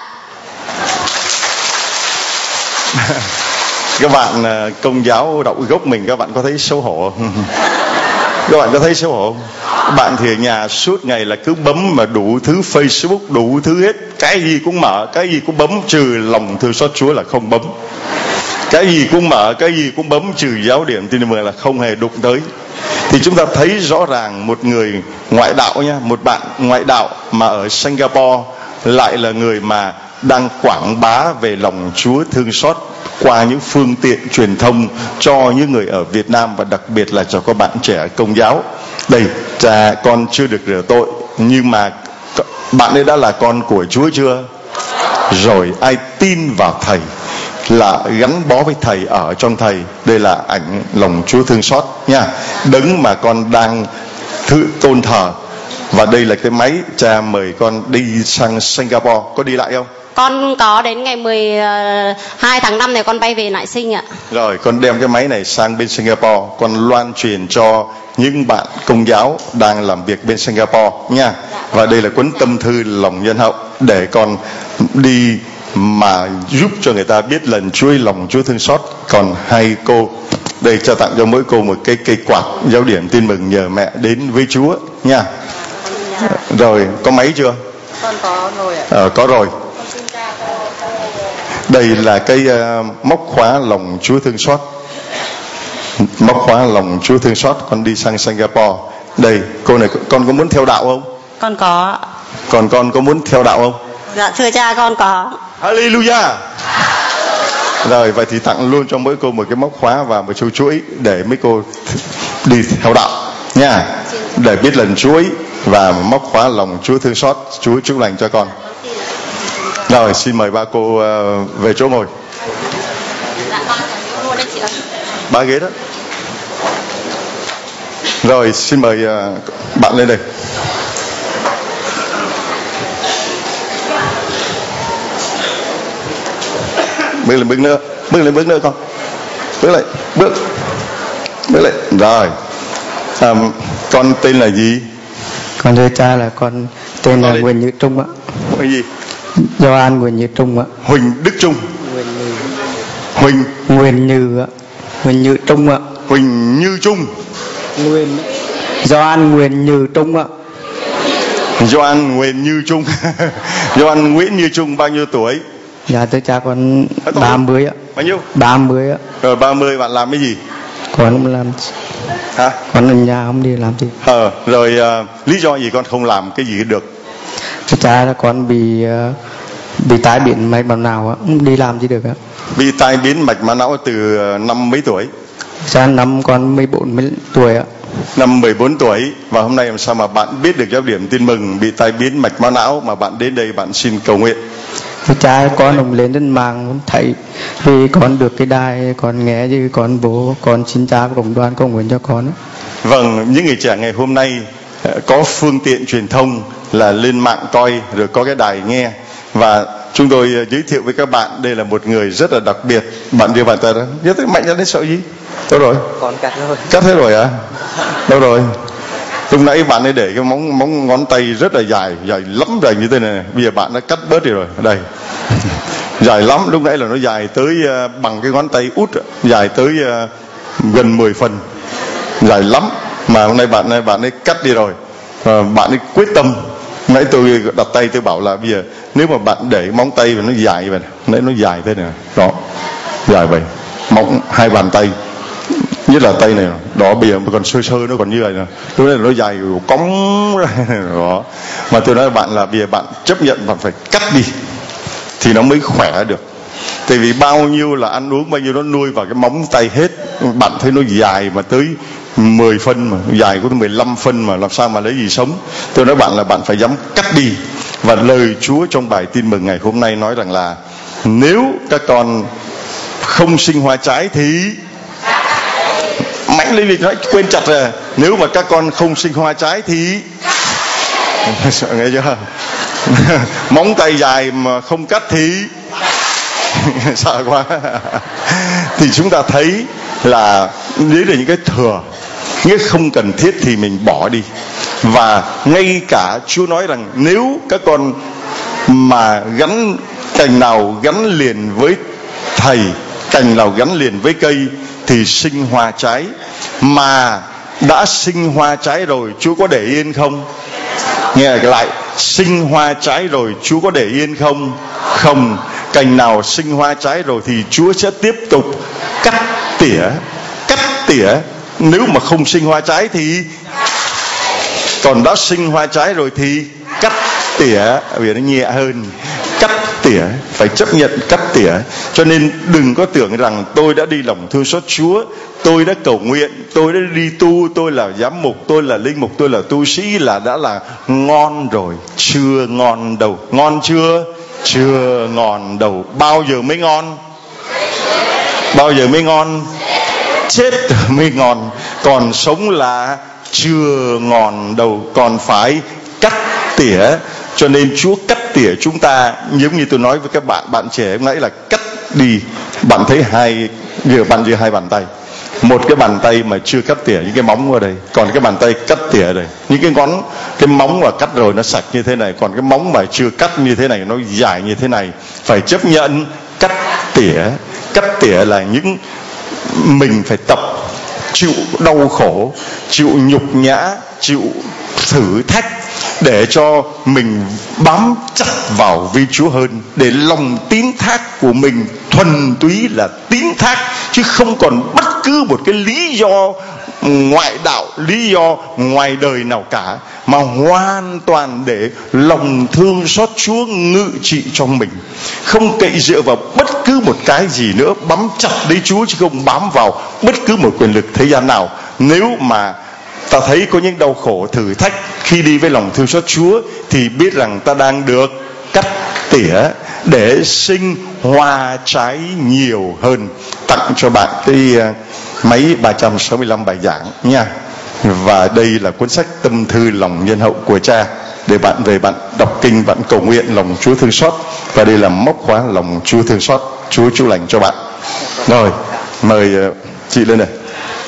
Các bạn Công giáo đạo gốc mình, các bạn có thấy xấu hổ không? Các bạn có thấy xấu hổ không? Bạn thì ở nhà suốt ngày là cứ bấm mà đủ thứ Facebook, đủ thứ hết, cái gì cũng mở, cái gì cũng bấm, trừ lòng thương xót Chúa là không bấm. Cái gì cũng mở, cái gì cũng bấm, trừ giáo điểm Tin Mừng là không hề đụng tới. Thì chúng ta thấy rõ ràng một người ngoại đạo nha, một bạn ngoại đạo mà ở Singapore lại là người mà đang quảng bá về lòng Chúa thương xót qua những phương tiện truyền thông cho những người ở Việt Nam và đặc biệt là cho các bạn trẻ Công giáo. Đây, cha con chưa được rửa tội, nhưng mà bạn ấy đã là con của Chúa chưa? Rồi ai tin vào Thầy là gắn bó với Thầy, ở trong Thầy. Đây là ảnh lòng Chúa thương xót nha, đấng mà con đang tôn thờ. Và đây là cái máy cha mời con đi sang Singapore. Có đi lại không? Con có đến ngày 12 tháng 5 này con bay về lại Sinh ạ. Rồi con đem cái máy này sang bên Singapore, con loan truyền cho những bạn Công giáo đang làm việc bên Singapore nha. Và đây là cuốn tâm thư lòng nhân hậu để con đi mà giúp cho người ta biết lần Chúa lòng Chúa thương xót. Còn hai cô đây, trao tặng cho mỗi cô một cái cây quạt giáo điểm Tin Mừng nhờ mẹ đến với Chúa nha. Rồi có máy chưa? Con có rồi ạ. Có rồi. Đây là cái móc khóa lòng Chúa thương xót. Móc khóa lòng Chúa thương xót. Con đi sang Singapore. Đây, cô này, con có muốn theo đạo không? Con có. Còn con có muốn theo đạo không? Dạ thưa cha con có. Hallelujah. Rồi vậy thì tặng luôn cho mỗi cô một cái móc khóa và một chú chuỗi để mấy cô đi theo đạo nha, để biết lần Chúa ấy, và móc khóa lòng Chúa thương xót. Chúa chúc lành cho con. Rồi xin mời ba cô về chỗ ngồi. Ba ghế đó. Rồi xin mời bạn lên đây. Bước nữa con. Bước lại. Rồi. Con tên là gì? Con thưa cha là con tên là Nguyễn Như Trung ạ. Huỳnh gì? Gioan Nguyễn Như Trung ạ. Huỳnh Đức Trung. Nguyễn Như ạ. Nguyễn Như Trung ạ. Huỳnh Như Trung. Gioan Nguyễn Như Trung ạ. Gioan Nguyễn Như Trung. Gioan Nguyễn Như Trung bao nhiêu tuổi? Dạ thưa cha con 30 ạ. Bao nhiêu? 30 ạ. Rồi 30 bạn làm cái gì? Con không làm. Hả? Con ở nhà không đi làm gì. Rồi lý do gì con không làm cái gì được? Thưa cha là con bị tai biến mạch máu não ạ, không đi làm gì được ạ. Bị tai biến mạch máu não từ năm mấy tuổi? Cha năm con 14 tuổi ạ. Năm 14 tuổi. Và hôm nay làm sao mà bạn biết được giáo điểm tin mừng bị tai biến mạch máu não mà bạn đến đây bạn xin cầu nguyện? Cha con ông lên trên mạng thấy vì con được cái đài con nghe chứ con bố con xin cha cộng đoàn cầu nguyện cho con. Vâng, những người trẻ ngày hôm nay có phương tiện truyền thông là lên mạng coi rồi có cái đài nghe, và chúng tôi giới thiệu với các bạn đây là một người rất là đặc biệt. Bạn đưa bàn tay đó, nhớ tới mạnh ra đến sợ gì? Đâu rồi? Con cắt rồi. Cắt hết rồi à? Đâu rồi? Lúc nãy bạn ấy để cái móng ngón tay rất là dài lắm rồi như thế này. Bây giờ bạn đã cắt bớt đi rồi. Đây. Dài lắm, lúc nãy là nó dài tới bằng cái ngón tay út, dài tới gần 10 phần. Dài lắm. Mà hôm nay bạn ấy cắt đi rồi. Bạn ấy quyết tâm. Nãy tôi đặt tay tôi bảo là bây giờ nếu mà bạn để móng tay và nó dài vậy này, nãy nó dài thế này, đó, dài vậy, móng hai bàn tay, nhất là tay này, đó, bây giờ còn sơ nó còn như vậy nè, lúc này nó dài cong ra, đó. Mà tôi nói với bạn là bây giờ bạn chấp nhận bạn phải cắt đi thì nó mới khỏe được. Tại vì bao nhiêu là ăn uống bao nhiêu nó nuôi vào cái móng tay hết. Bạn thấy nó dài mà tới 10 phân mà, dài có tới 15 phân mà làm sao mà lấy gì sống. Tôi nói bạn là bạn phải dám cắt đi. Và lời Chúa trong bài tin mừng ngày hôm nay nói rằng là nếu các con không sinh hoa trái thì mạnh lên, nói quên chặt rồi. Nếu mà các con không sinh hoa trái thì sợ nghe chưa? Móng tay dài mà không cắt thì sợ quá. Thì chúng ta thấy là đấy là những cái thừa, những cái không cần thiết thì mình bỏ đi. Và ngay cả Chúa nói rằng nếu các con mà gắn cành nào gắn liền với thầy, cành nào gắn liền với cây thì sinh hoa trái. Mà đã sinh hoa trái rồi Chúa có để yên không? Nghe lại, sinh hoa trái rồi Chúa có để yên không? Không. Cành nào sinh hoa trái rồi thì Chúa sẽ tiếp tục cắt tỉa. Nếu mà không sinh hoa trái thì, còn đã sinh hoa trái rồi thì cắt tỉa, vì nó nhẹ hơn. Cắt tỉa, phải chấp nhận cắt tỉa. Cho nên đừng có tưởng rằng tôi đã đi lòng thương xót Chúa, tôi đã cầu nguyện, tôi đã đi tu, tôi là giám mục, tôi là linh mục, tôi là tu sĩ là đã là ngon rồi. Chưa ngon đâu. Ngon chưa? Chưa ngon đâu. Bao giờ mới ngon? Bao giờ mới ngon? Chết rồi mới ngon. Còn sống là chưa ngon đâu, còn phải cắt tỉa. Cho nên Chúa cắt tỉa chúng ta, giống như tôi nói với các bạn trẻ hôm nãy là cắt đi. Bạn thấy bạn giơ hai bàn tay, một cái bàn tay mà chưa cắt tỉa những cái móng ở đây, còn cái bàn tay cắt tỉa đây, những cái móng mà cắt rồi nó sạch như thế này, còn cái móng mà chưa cắt như thế này nó dài như thế này. Phải chấp nhận cắt tỉa. Cắt tỉa là những mình phải tập chịu đau khổ, chịu nhục nhã, chịu thử thách để cho mình bám chặt vào với Chúa hơn, để lòng tín thác của mình thuần túy là tín thác, chứ không còn bất cứ một cái lý do ngoại đạo, lý do ngoài đời nào cả, mà hoàn toàn để lòng thương xót Chúa ngự trị trong mình, không cậy dựa vào bất cứ một cái gì nữa, bám chặt lấy Chúa chứ không bám vào bất cứ một quyền lực thế gian nào. Nếu mà ta thấy có những đau khổ thử thách khi đi với lòng thương xót Chúa thì biết rằng ta đang được cắt tỉa để sinh hoa trái nhiều hơn. Tặng cho bạn cái máy 365 bài giảng nha. Và đây là cuốn sách Tâm thư lòng nhân hậu của cha, để bạn về bạn đọc kinh, bạn cầu nguyện lòng Chúa thương xót. Và đây là móc khóa lòng Chúa thương xót. Chúa chúc lành cho bạn. Rồi, mời chị lên này.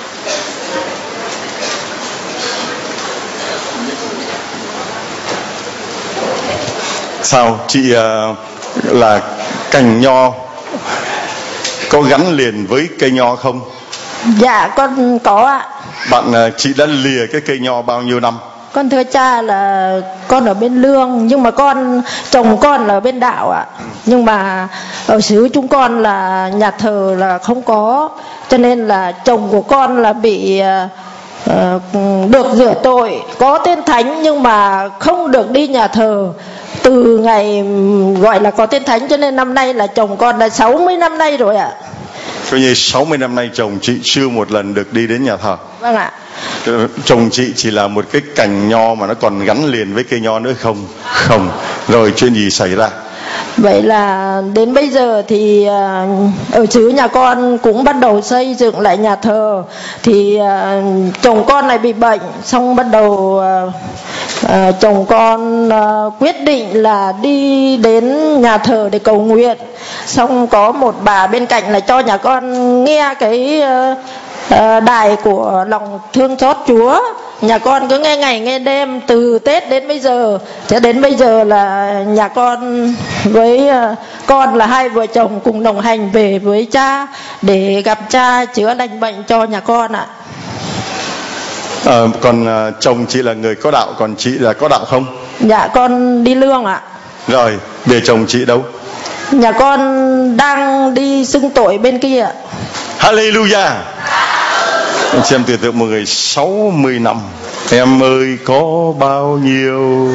Sao chị là cành nho có gắn liền với cây nho không? Dạ con có ạ. Chị đã lìa cái cây nho bao nhiêu năm? Con thưa cha là con ở bên Lương, nhưng mà chồng con là ở bên Đạo ạ. Nhưng mà ở xứ chúng con là nhà thờ là không có, cho nên là chồng của con là bị được rửa tội, có tên thánh nhưng mà không được đi nhà thờ. từ ngày gọi là có tên thánh, cho nên năm nay là chồng con là 60 năm nay rồi ạ. Coi như 60 năm nay chồng chị chưa một lần được đi đến nhà thờ. Vâng ạ. Chồng chị chỉ là một cái cành nho mà nó còn gắn liền với cây nho nữa không? Không. Rồi chuyện gì xảy ra? Vậy là đến bây giờ thì ở xứ nhà con cũng bắt đầu xây dựng lại nhà thờ. Thì chồng con này bị bệnh, xong bắt đầu chồng con quyết định là đi đến nhà thờ để cầu nguyện. Xong có một bà bên cạnh là cho nhà con nghe cái đài của lòng thương xót Chúa. Nhà con cứ nghe ngày nghe đêm từ Tết đến bây giờ. Cho đến bây giờ là nhà con với con là hai vợ chồng cùng đồng hành về với cha để gặp cha chữa lành bệnh cho nhà con ạ. Còn chồng chị là người có đạo, còn chị là có đạo không? Dạ con đi lương ạ. Rồi, về chồng chị đâu? Nhà con đang đi xưng tội bên kia. Hallelujah. Anh xem tưởng tượng một người 60 năm. Em ơi có bao nhiêu?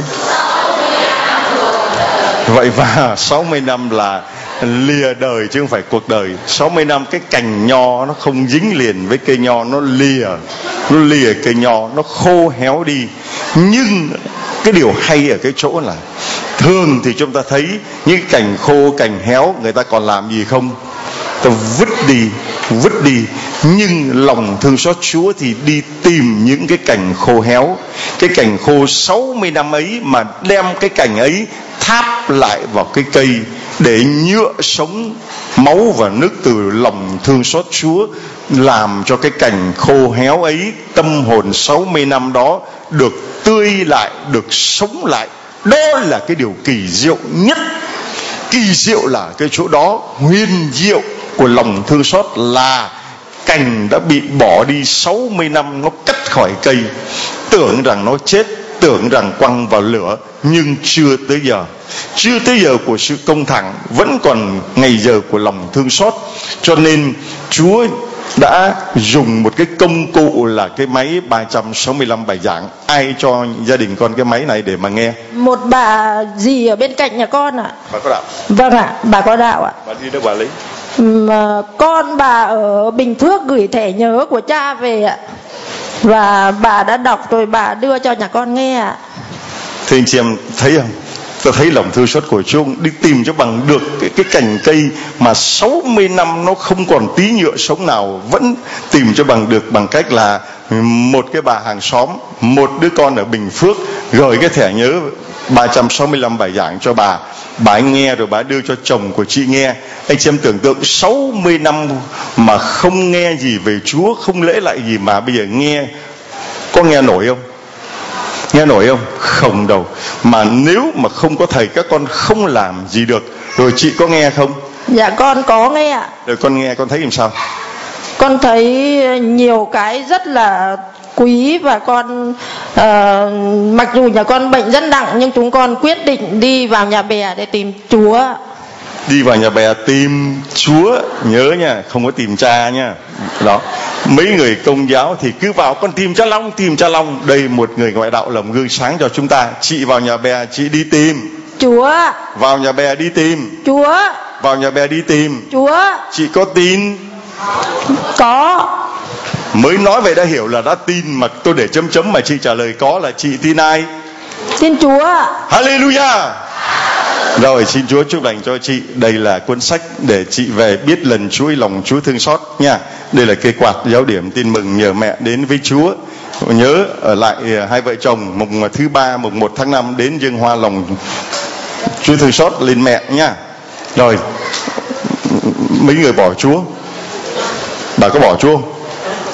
Vậy và 60 năm là lìa đời chứ không phải cuộc đời. 60 năm cái cành nho nó không dính liền với cây nho, nó lìa cây nho, nó khô héo đi. Nhưng cái điều hay ở cái chỗ là thường thì chúng ta thấy những cành khô, cành héo người ta còn làm gì không? Ta vứt đi. Nhưng lòng thương xót Chúa thì đi tìm những cái cành khô héo, cái cành khô 60 năm ấy, mà đem cái cành ấy tháp lại vào cái cây để nhựa sống máu và nước từ lòng thương xót Chúa, làm cho cái cành khô héo ấy, tâm hồn 60 năm đó được tươi lại, được sống lại. Đó là cái điều kỳ diệu nhất. Kỳ diệu là cái chỗ đó, huyền diệu của lòng thương xót là cành đã bị bỏ đi 60 năm, nó cắt khỏi cây, tưởng rằng nó chết, tưởng rằng quăng vào lửa, nhưng chưa tới giờ của sự công thẳng, vẫn còn ngày giờ của lòng thương xót. Cho nên Chúa đã dùng một cái công cụ là cái máy 365 bài giảng. Ai cho gia đình con cái máy này để mà nghe? Một bà dì ở bên cạnh nhà con ạ. Bà có đạo? Vâng ạ, bà có đạo ạ. Bà đi đâu bà lấy? Con bà ở Bình Phước gửi thẻ nhớ của cha về ạ. Và bà đã đọc rồi bà đưa cho nhà con nghe ạ. Thì anh chị em thấy không? Tôi thấy lòng thương xót của Chúa đi tìm cho bằng được cái cành cây mà 60 năm nó không còn tí nhựa sống nào, vẫn tìm cho bằng được bằng cách là một cái bà hàng xóm, một đứa con ở Bình Phước gửi cái thẻ nhớ 365 bài giảng cho bà ấy nghe rồi bà đưa cho chồng của chị nghe. Anh chị em tưởng tượng 60 năm mà không nghe gì về Chúa, không lễ lại gì mà bây giờ nghe, có nghe nổi không? Nghe nổi không? Không đâu. Mà nếu mà không có thầy các con không làm gì được. Rồi chị có nghe không? Dạ con có nghe ạ. Rồi con nghe con thấy làm sao? Con thấy nhiều cái rất là quý. Và con mặc dù nhà con bệnh rất nặng, nhưng chúng con quyết định đi vào nhà bè để tìm Chúa. Đi vào nhà bè tìm Chúa, nhớ nha, không có tìm cha nha. Đó. Mấy người Công giáo thì cứ vào con tìm cha Long. Đây một người ngoại đạo làm gương sáng cho chúng ta. Chị vào nhà bè, chị đi tìm Chúa. Vào nhà bè đi tìm Chúa. Vào nhà bè đi tìm Chúa. Chị có tin? Có. Mới nói vậy đã hiểu là đã tin. Mà tôi để chấm mà chị trả lời có là chị tin ai? Tin Chúa. Hallelujah. Rồi xin Chúa chúc lành cho chị. Đây là cuốn sách để chị về biết lần Chúa, lòng Chúa thương xót nha. Đây là cây quạt giáo điểm tin mừng nhờ mẹ đến với Chúa. Nhớ ở lại hai vợ chồng mùng thứ ba mùng 1 tháng 5 đến dâng hoa lòng Chúa thương xót lên mẹ nha. Rồi mấy người bỏ Chúa. Bà có bỏ Chúa không?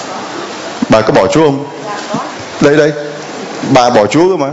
Bà có bỏ Chúa không? Đây bà bỏ Chúa cơ mà.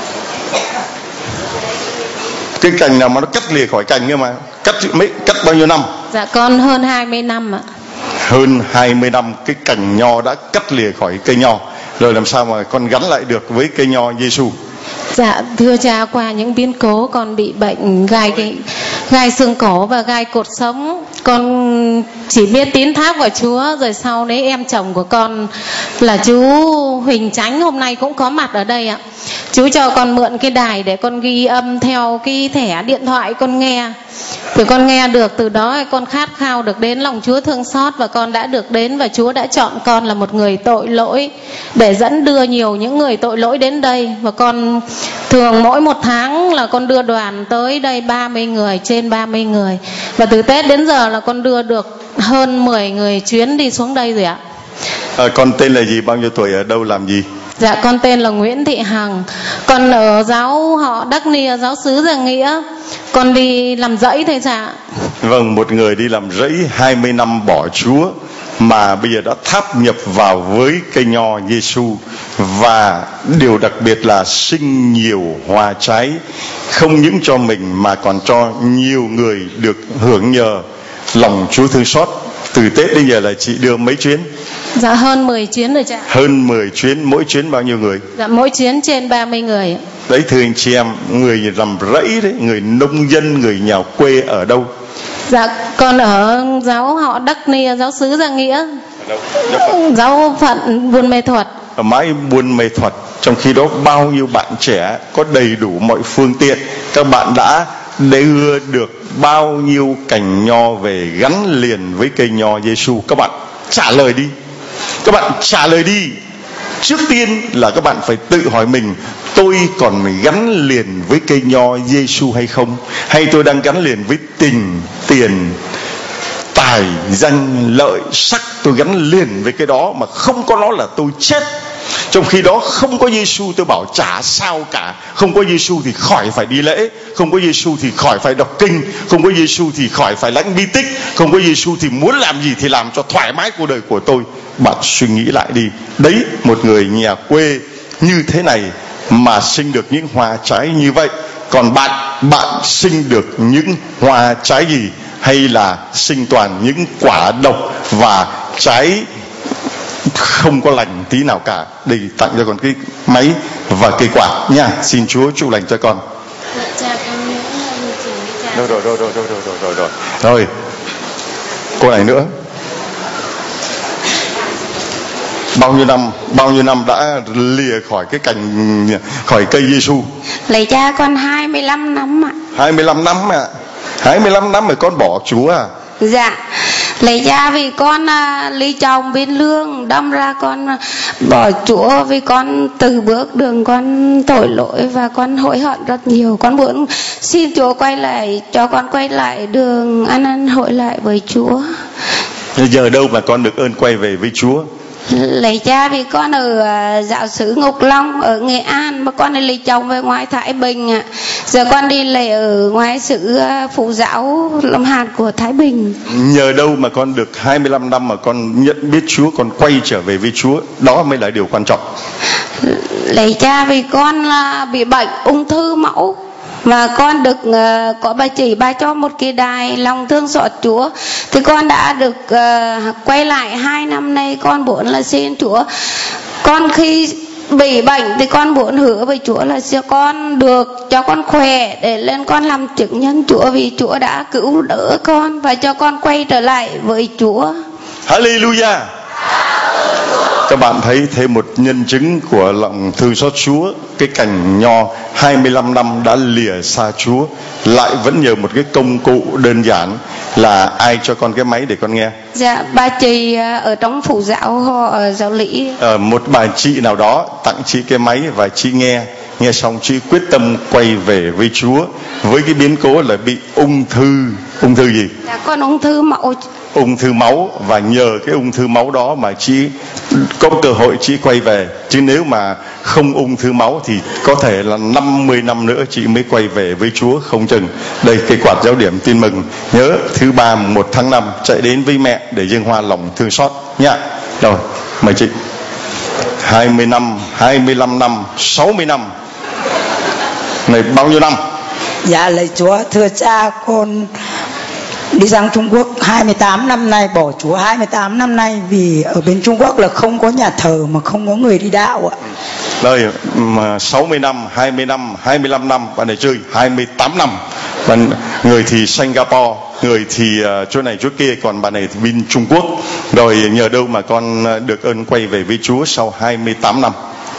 Cái cành nào mà nó cắt lìa khỏi cành cơ mà. Cắt bao nhiêu năm? Dạ con hơn 20 năm ạ. Hơn 20 năm cái cành nho đã cắt lìa khỏi cây nho. Rồi làm sao mà con gắn lại được với cây nho Giêsu? Dạ thưa cha, qua những biến cố con bị bệnh gai xương cổ và gai cột sống. Con chỉ biết tín thác vào Chúa. Rồi sau đấy em chồng của con là chú Huỳnh Chánh hôm nay cũng có mặt ở đây ạ. Chú cho con mượn cái đài để con ghi âm theo cái thẻ điện thoại con nghe. Thì con nghe được, từ đó con khát khao được đến lòng Chúa thương xót, và con đã được đến, và Chúa đã chọn con là một người tội lỗi để dẫn đưa nhiều những người tội lỗi đến đây. Và con thường mỗi một tháng là con đưa đoàn tới đây 30 người, trên 30 người. Và từ Tết đến giờ là con đưa được hơn 10 người chuyến đi xuống đây rồi ạ. Con tên là gì, bao nhiêu tuổi, ở đâu làm gì? Dạ, con tên là Nguyễn Thị Hằng. Con ở giáo họ Đắc Nia, giáo xứ Giang Nghĩa. Con đi làm dãy thôi dạ. Vâng, một người đi làm rẫy 20 năm bỏ Chúa mà bây giờ đã tháp nhập vào với cây nho Giêsu, và điều đặc biệt là sinh nhiều hoa trái, không những cho mình mà còn cho nhiều người được hưởng nhờ lòng Chúa thương xót. Từ Tết đến giờ là chị đưa mấy chuyến? Dạ hơn 10 chuyến rồi chị ạ. Hơn 10 chuyến, mỗi chuyến bao nhiêu người? Dạ mỗi chuyến trên 30 người. Đấy, thưa anh chị em, người làm rẫy đấy, người nông dân, người nhà quê ở đâu? Dạ con ở giáo họ Đắc Nia, giáo xứ Giang Nghĩa. Giáo phận Buôn Mê Thuật. Ở mãi Buôn Mê Thuật. Trong khi đó bao nhiêu bạn trẻ có đầy đủ mọi phương tiện, các bạn đã đưa được bao nhiêu cành nho về gắn liền với cây nho Giêsu? Các bạn trả lời đi. Các bạn trả lời đi. Trước tiên là các bạn phải tự hỏi mình, tôi còn gắn liền với cây nho Giêsu hay không? Hay tôi đang gắn liền với tình, tiền, tài, danh, lợi, sắc? Tôi gắn liền với cái đó, mà không có nó là tôi chết. Trong khi đó không có Giêsu, tôi bảo chả sao cả. Không có Giêsu thì khỏi phải đi lễ, không có Giêsu thì khỏi phải đọc kinh, không có Giêsu thì khỏi phải lãnh bi tích, không có Giêsu thì muốn làm gì thì làm cho thoải mái cuộc đời của tôi. Bạn suy nghĩ lại đi. Đấy, một người nhà quê như thế này mà sinh được những hoa trái như vậy. Còn bạn sinh được những hoa trái gì? Hay là sinh toàn những quả độc và trái không có lành tí nào cả? Đây, tặng cho con cái máy và cây quạt nha. Xin Chúa chúc lành cho con. Rồi, cô này nữa. Bao nhiêu năm đã lìa khỏi cái cành, khỏi cây Giêsu? Lấy cha con 25 năm ạ. 25 năm ạ. 25 năm rồi con bỏ Chúa à? Dạ. Lấy cha vì con ly chồng bên lương, đâm ra con bỏ Chúa vì con từ bước đường con tội lỗi và con hối hận rất nhiều. Con muốn xin Chúa quay lại, cho con quay lại đường ăn năn hội lại với Chúa. Giờ đâu mà con được ơn quay về với Chúa? Lấy cha vì con ở giáo xứ Ngọc Long ở Nghệ An, mà con lấy chồng về ngoài Thái Bình ạ. Giờ con đi lễ ở ngoài xứ Phụ Giáo Long Hạt của Thái Bình. Nhờ đâu mà con được 25 năm mà con nhận biết Chúa, con quay trở về với Chúa? Đó mới là điều quan trọng. Lấy cha vì con bị bệnh ung thư máu, và con được có bà chỉ bà cho một cái đài lòng thương xót Chúa, thì con đã được quay lại 2 năm nay. Con muốn là xin Chúa, con khi bị bệnh thì con muốn hứa với Chúa là sẽ con được cho con khỏe để lên con làm chứng nhân Chúa, vì Chúa đã cứu đỡ con và cho con quay trở lại với Chúa. Hallelujah. Các bạn thấy thêm một nhân chứng của lòng thương xót Chúa. Cái cành nho 25 năm đã lìa xa Chúa, lại vẫn nhờ một cái công cụ đơn giản là ai cho con cái máy để con nghe? Dạ, bà chị ở trong Phụ Giáo họ ở giáo lý. Một bà chị nào đó tặng chị cái máy và chị nghe xong chị quyết tâm quay về với Chúa với cái biến cố là bị ung thư gì? Dạ, con ung thư máu. Ung thư máu, và nhờ cái ung thư máu đó mà chị có cơ hội chị quay về. Chứ nếu mà không ung thư máu thì có thể là 50 năm nữa chị mới quay về với Chúa không chừng. Đây, cái quạt giáo điểm tin mừng. Nhớ thứ 3 1 tháng 5 chạy đến với mẹ để dâng hoa lòng thương xót nha. Rồi, mời chị. 20 năm, 25 năm, 60 năm. Này bao nhiêu năm? Dạ lạy Chúa, thưa cha, con đi sang Trung Quốc 28 năm nay, bỏ Chúa 28 năm nay, vì ở bên Trung Quốc là không có nhà thờ mà không có người đi đạo ạ. Rồi, 60 năm, 20 năm, 25 năm, bạn này chơi 28 năm. Bạn, người thì Singapore, người thì chỗ này chỗ kia, còn bạn này thì bên Trung Quốc. Rồi nhờ đâu mà con được ơn quay về với Chúa sau 28 năm?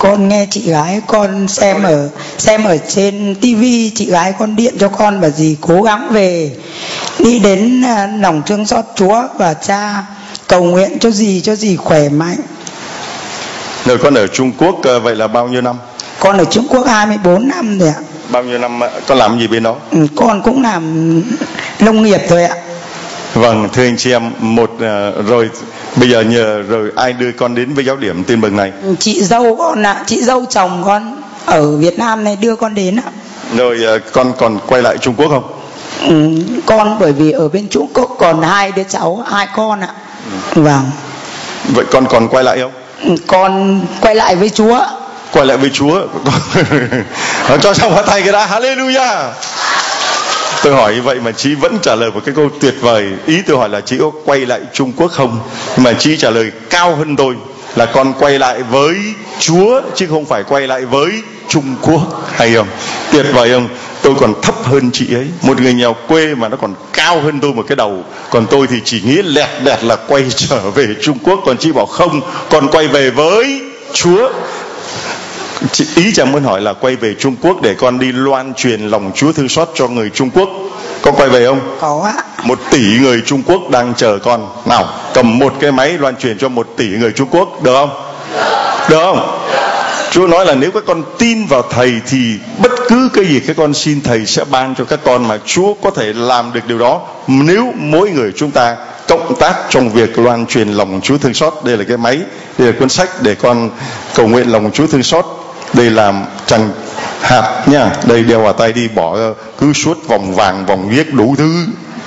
con nghe chị gái con xem ở trên tivi, chị gái con điện cho con và dì cố gắng về đi đến lòng thương xót Chúa và cha, cầu nguyện cho dì khỏe mạnh. Rồi con ở Trung Quốc vậy là bao nhiêu năm? Con ở Trung Quốc 24 năm rồi ạ. Bao nhiêu năm con làm gì bên đó? Con cũng làm nông nghiệp thôi ạ. Vâng, thưa anh chị em, rồi bây giờ nhờ rồi ai đưa con đến với giáo điểm Tin Mừng này? Chị dâu con ạ, chị dâu chồng con ở Việt Nam này đưa con đến ạ. Rồi con còn quay lại Trung Quốc không? Con bởi vì ở bên Trung Quốc còn 2 đứa cháu, 2 con ạ. Vâng. Vậy con còn quay lại không? Con quay lại với Chúa. Quay lại với Chúa. Cho xong tay cái đã. Hallelujah. Tôi hỏi vậy mà chị vẫn trả lời một cái câu tuyệt vời. Ý tôi hỏi là chị có quay lại Trung Quốc không? Nhưng mà chị trả lời cao hơn tôi là con quay lại với Chúa chứ không phải quay lại với Trung Quốc. Hay không? Tuyệt vời không? Tôi còn thấp hơn chị ấy. Một người nghèo quê mà nó còn cao hơn tôi một cái đầu. Còn tôi thì chỉ nghĩ lẹt đẹt là quay trở về Trung Quốc. Còn chị bảo không, con quay về với Chúa. Ý chàng muốn hỏi là quay về Trung Quốc để con đi loan truyền lòng Chúa thương xót cho người Trung Quốc. Con quay về không? Có ạ. 1 tỷ người Trung Quốc đang chờ con. Nào, cầm một cái máy loan truyền cho 1 tỷ người Trung Quốc. Được không? Được không? Chúa nói là nếu các con tin vào Thầy thì bất cứ cái gì các con xin Thầy sẽ ban cho các con, mà Chúa có thể làm được điều đó nếu mỗi người chúng ta cộng tác trong việc loan truyền lòng Chúa thương xót. Đây là cái máy, đây là cuốn sách để con cầu nguyện lòng Chúa thương xót. Đây là chẳng hạt nha, đây đeo vào tay đi, bỏ cứ suốt vòng vàng vòng viết đủ thứ.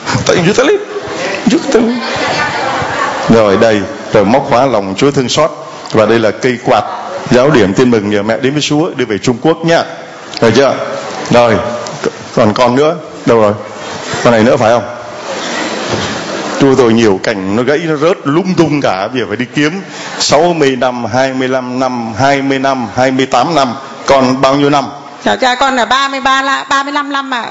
Rồi đây, rồi móc khóa lòng Chúa thương xót. Và đây là cây quạt giáo điểm Tin Mừng nhờ mẹ đến với Chúa đưa về Trung Quốc nhá. Được chưa? Rồi, còn con nữa, đâu rồi? Con này nữa phải không? Chúa tôi nhiều cảnh nó gãy, nó rớt lung tung cả. Bây giờ phải đi kiếm 60 năm, 25 năm, 20 năm, 28 năm. Còn bao nhiêu năm? Dạ cha con là 35 năm ạ.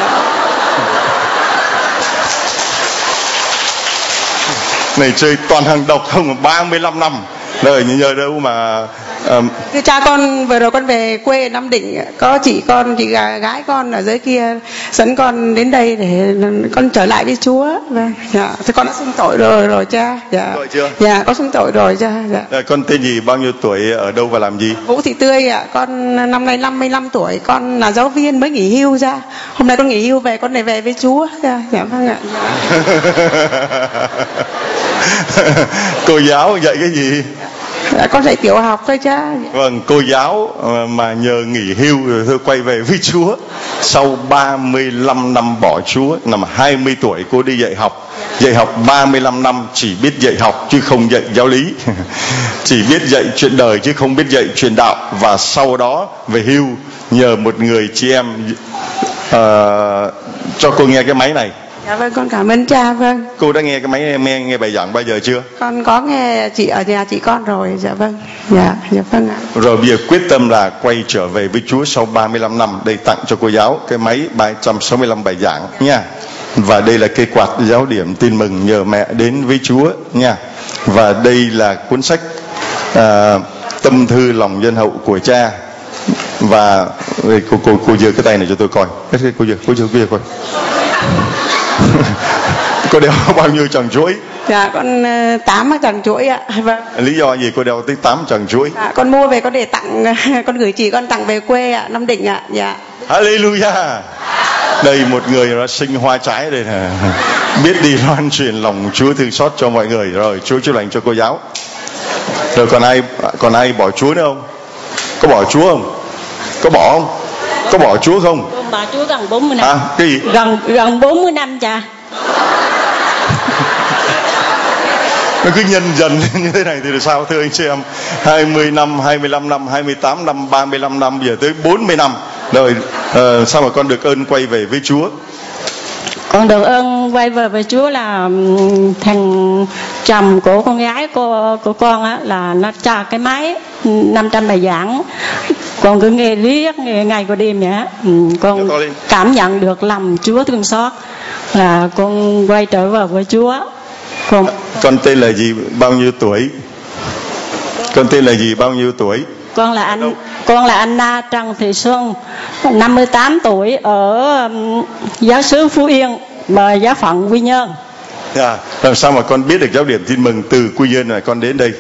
Này chơi toàn hàng độc không, 35 năm. Đời nhờ đâu mà Thưa cha, con vừa rồi con về quê Nam Định, có chị gái con ở dưới kia dẫn con đến đây để con trở lại với Chúa. Vâng. Dạ. Thì con đã xưng tội rồi cha. Dạ. Tội chưa? Dạ, có xưng tội rồi cha. Dạ. Con tên gì, bao nhiêu tuổi, ở đâu và làm gì? Vũ Thị Tươi ạ. Con năm nay 55 tuổi, con là giáo viên mới nghỉ hưu ra. Hôm nay con nghỉ hưu về, con này về với Chúa. Dạ, dạ vâng ạ. Cô giáo dạy cái gì? Dạ, con dạy tiểu học thôi cha. Vâng, cô giáo mà nhờ nghỉ hưu rồi thôi quay về với Chúa. Sau 35 năm bỏ Chúa, năm 20 tuổi cô đi dạy học. Dạy học 35 năm chỉ biết dạy học chứ không dạy giáo lý. Chỉ biết dạy chuyện đời chứ không biết dạy chuyện đạo. Và sau đó về hưu nhờ một người chị em cho cô nghe cái máy này. Dạ vâng, con cảm ơn cha. Vâng. Cô đã nghe cái máy, nghe bài giảng bao giờ chưa? Con có nghe chị ở nhà chị con rồi. Dạ vâng. Dạ vâng ạ. Rồi bây giờ quyết tâm là quay trở về với Chúa sau 35 năm. Đây tặng cho cô giáo cái máy 365 bài giảng nha. Và đây là cây quạt giáo điểm Tin Mừng nhờ mẹ đến với Chúa nha. Và đây là cuốn sách Tâm thư lòng nhân hậu của cha. Và cô giơ cái tay này cho tôi coi. Cô giơ coi. Cô đeo bao nhiêu tràng chuỗi? Dạ con 8 tràng chuỗi ạ. Vâng. Lý do gì cô đeo tới 8 tràng chuỗi? Dạ, con mua về con để tặng, con gửi chị con tặng về quê ạ, Nam Định ạ. Dạ. Hallelujah. Đây một người nó sinh hoa trái đây nè, biết đi loan truyền lòng Chúa thương xót cho mọi người. Rồi Chúa chúc lành cho cô giáo. Rồi còn ai bỏ Chúa nữa không? Có bỏ Chúa không? Có bỏ không? Có bỏ Chúa không? Con bỏ Chúa gần 40 năm. À, cái gì? Gần 40 năm cha. Nó cứ nhân dần như thế này thì là sao thưa anh chị em? 20 năm, 25 năm, 28 năm, 35 năm, giờ tới 40 năm. Rồi sao mà con được ơn quay về với Chúa? Con được ơn quay về với Chúa là thằng chồng của con gái của con á, là nó cho cái máy 500 bài giảng. Con cứ nghe riết, nghe ngày qua đêm vậy á. Con cảm nhận được lòng Chúa thương xót là con quay trở về với Chúa. Con tên là gì, bao nhiêu tuổi? Con tên là gì, bao nhiêu tuổi? con là Anna Trần Thị Xuân, 58 tuổi, ở giáo xứ Phú Yên và giáo phận Quy Nhơn. Làm sao mà con biết được giáo điểm tin mừng từ Quy Nhơn này con đến đây?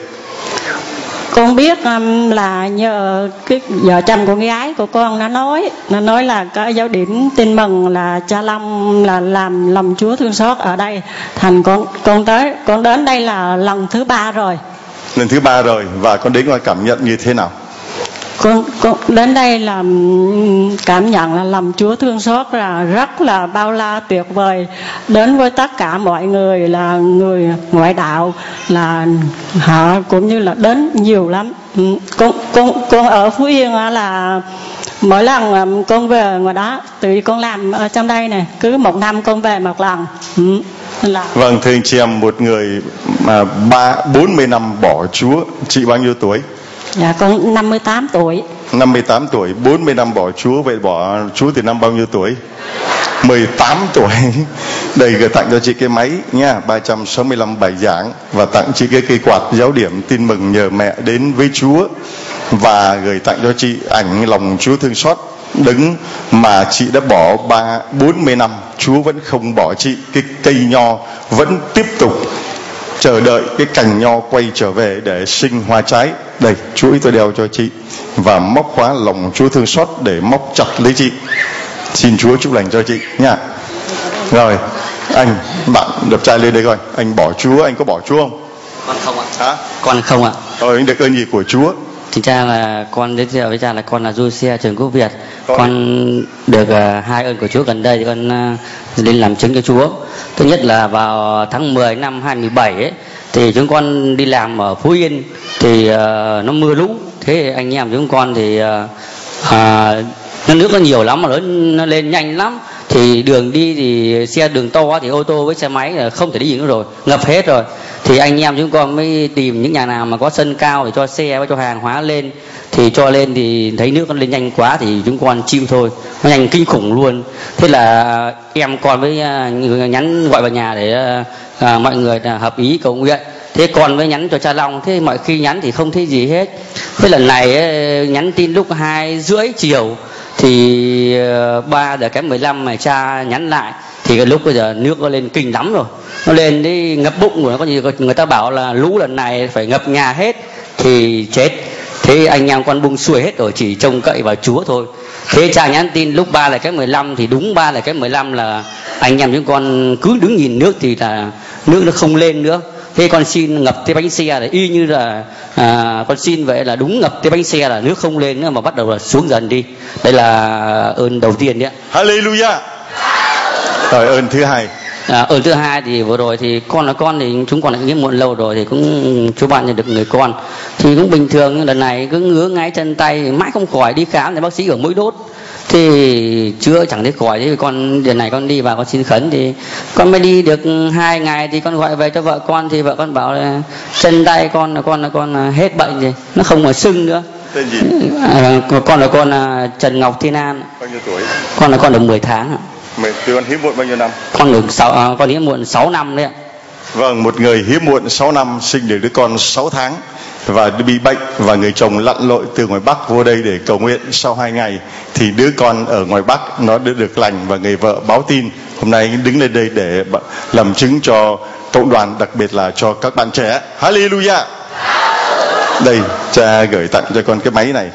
Con biết là nhờ cái vợ chồng con gái của con nó nói là cái giáo điểm tin mừng là cha Long là làm lòng Chúa thương xót ở đây, thành con đến đây là lần thứ 3 rồi. Lần thứ 3 rồi, và con đến con cảm nhận như thế nào? Con đến đây là cảm nhận là lòng Chúa thương xót là rất là bao la tuyệt vời đến với tất cả mọi người, là người ngoại đạo, là họ cũng như là đến nhiều lắm. Con ở Phú Yên là mỗi lần con về ngoài đó, từ con làm ở trong đây này, cứ một năm con về một lần. Vâng, thưa anh chị em, một người mà 40 năm bỏ Chúa, chị bao nhiêu tuổi? Dạ con 58 tuổi. 58 tuổi, 40 năm bỏ Chúa. Vậy bỏ Chúa từ năm bao nhiêu tuổi? 18 tuổi. Đây, gửi tặng cho chị cái máy nha, 365 bài giảng, và tặng chị cái cây quạt giáo điểm tin mừng nhờ mẹ đến với Chúa, và gửi tặng cho chị ảnh lòng Chúa thương xót đứng mà chị đã bỏ 40 năm, Chúa vẫn không bỏ chị. Cái cây nho vẫn tiếp tục chờ đợi cái cành nho quay trở về để sinh hoa trái. Đây, chuỗi tôi đeo cho chị, và móc khóa lòng Chúa thương xót để móc chặt lấy chị. Xin Chúa chúc lành cho chị nha. Rồi, anh bạn đẹp trai lên đây coi, anh bỏ Chúa, anh có bỏ Chúa không? Con không ạ. Hả? Con không ạ. Anh được ơn gì của Chúa? Chính cha là con giới thiệu với cha là con là du xe Trần Quốc Việt. Con được 2 ơn của Chúa gần đây thì con lên làm chứng cho Chúa. Thứ nhất là vào tháng 10 năm 2017 ấy, thì chúng con đi làm ở Phú Yên thì nó mưa lũ, thế anh em chúng con thì nước nó nhiều lắm mà nó lên nhanh lắm, thì đường đi thì xe đường to thì ô tô với xe máy là không thể đi nữa rồi, ngập hết rồi. Thì anh em chúng con mới tìm những nhà nào mà có sân cao để cho xe với cho hàng hóa lên, thì cho lên thì thấy nước nó lên nhanh quá thì chúng con chịu thôi, nó nhanh kinh khủng luôn. Thế là em con với nhắn gọi vào nhà để mọi người hợp ý cầu nguyện. Thế con mới nhắn cho cha Long, thế mọi khi nhắn thì không thấy gì hết. Thế lần này nhắn tin lúc 2:30 chiều thì 3 giờ kém 15 mà cha nhắn lại, thì cái lúc bây giờ nước nó lên kinh lắm rồi, nó lên đi ngập bụng rồi. Có gì người ta bảo là lũ lần này phải ngập nhà hết thì chết. Thế anh em con bung xuôi hết rồi, chỉ trông cậy vào Chúa thôi. Thế cha nhắn tin lúc 3 giờ kém 15 thì đúng 3 giờ kém 15 là anh em chúng con cứ đứng nhìn nước thì là nước nó không lên nữa. Thế con xin ngập cái bánh xe, là y như là con xin vậy, là đúng ngập cái bánh xe là nước không lên nữa mà bắt đầu là xuống dần đi. Đây là ơn đầu tiên đấy. Hallelujah. Rồi ơn thứ hai. Ơn thứ hai thì vừa rồi thì con thì chúng con đã nghĩ muộn lâu rồi, thì cũng Chúa ban nhận được người con thì cũng bình thường, nhưng lần này cứ ngứa ngáy chân tay mãi không khỏi, đi khám thì bác sĩ ở mũi đốt thì chưa chẳng thấy khỏi. Thế con lần này con đi vào con xin khấn thì con mới đi được 2 ngày thì con gọi về cho vợ con, thì vợ con bảo là chân tay con hết bệnh rồi, nó không mà sưng nữa. Tên gì? Con là con Trần Ngọc Thiên An. Bao nhiêu tuổi? Con được 10 tháng ạ. Từ con hiếm muộn bao nhiêu năm? Con hiếm muộn 6 năm đấy ạ. Vâng, một người hiếm muộn 6 năm sinh được đứa con 6 tháng và bị bệnh, và người chồng lặn lội từ ngoài Bắc vô đây để cầu nguyện. Sau 2 ngày thì đứa con ở ngoài Bắc nó được lành, và người vợ báo tin. Hôm nay đứng lên đây để làm chứng cho cộng đoàn, đặc biệt là cho các bạn trẻ. Hallelujah. Đây, cha gửi tặng cho con cái máy này,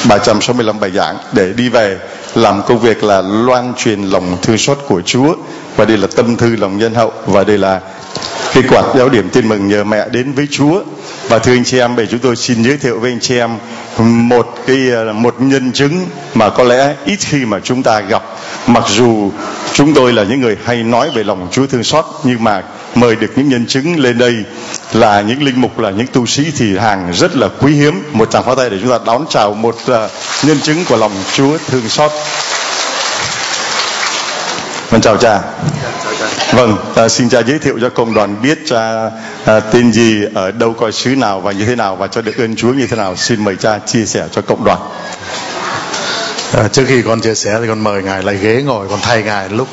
365 bài giảng để đi về làm công việc là loan truyền lòng thương xót của Chúa. Và đây là tâm thư lòng nhân hậu, và đây là cái quạt giáo điểm tin mừng nhờ mẹ đến với Chúa. Và thưa anh chị em, để chúng tôi xin giới thiệu với anh chị em một nhân chứng mà có lẽ ít khi mà chúng ta gặp. Mặc dù chúng tôi là những người hay nói về lòng Chúa thương xót, nhưng mà mời được những nhân chứng lên đây là những linh mục, là những tu sĩ thì hàng rất là quý hiếm. Một tràng pháo tay để chúng ta đón chào một nhân chứng của lòng Chúa thương xót. Vâng, chào cha. Vâng, xin cha giới thiệu cho cộng đoàn biết cha tên gì, ở đâu, coi xứ nào và như thế nào, và cho được ơn Chúa như thế nào. Xin mời cha chia sẻ cho cộng đoàn. Trước khi con chia sẻ thì con mời ngài lại ghế ngồi, con thay ngài lúc.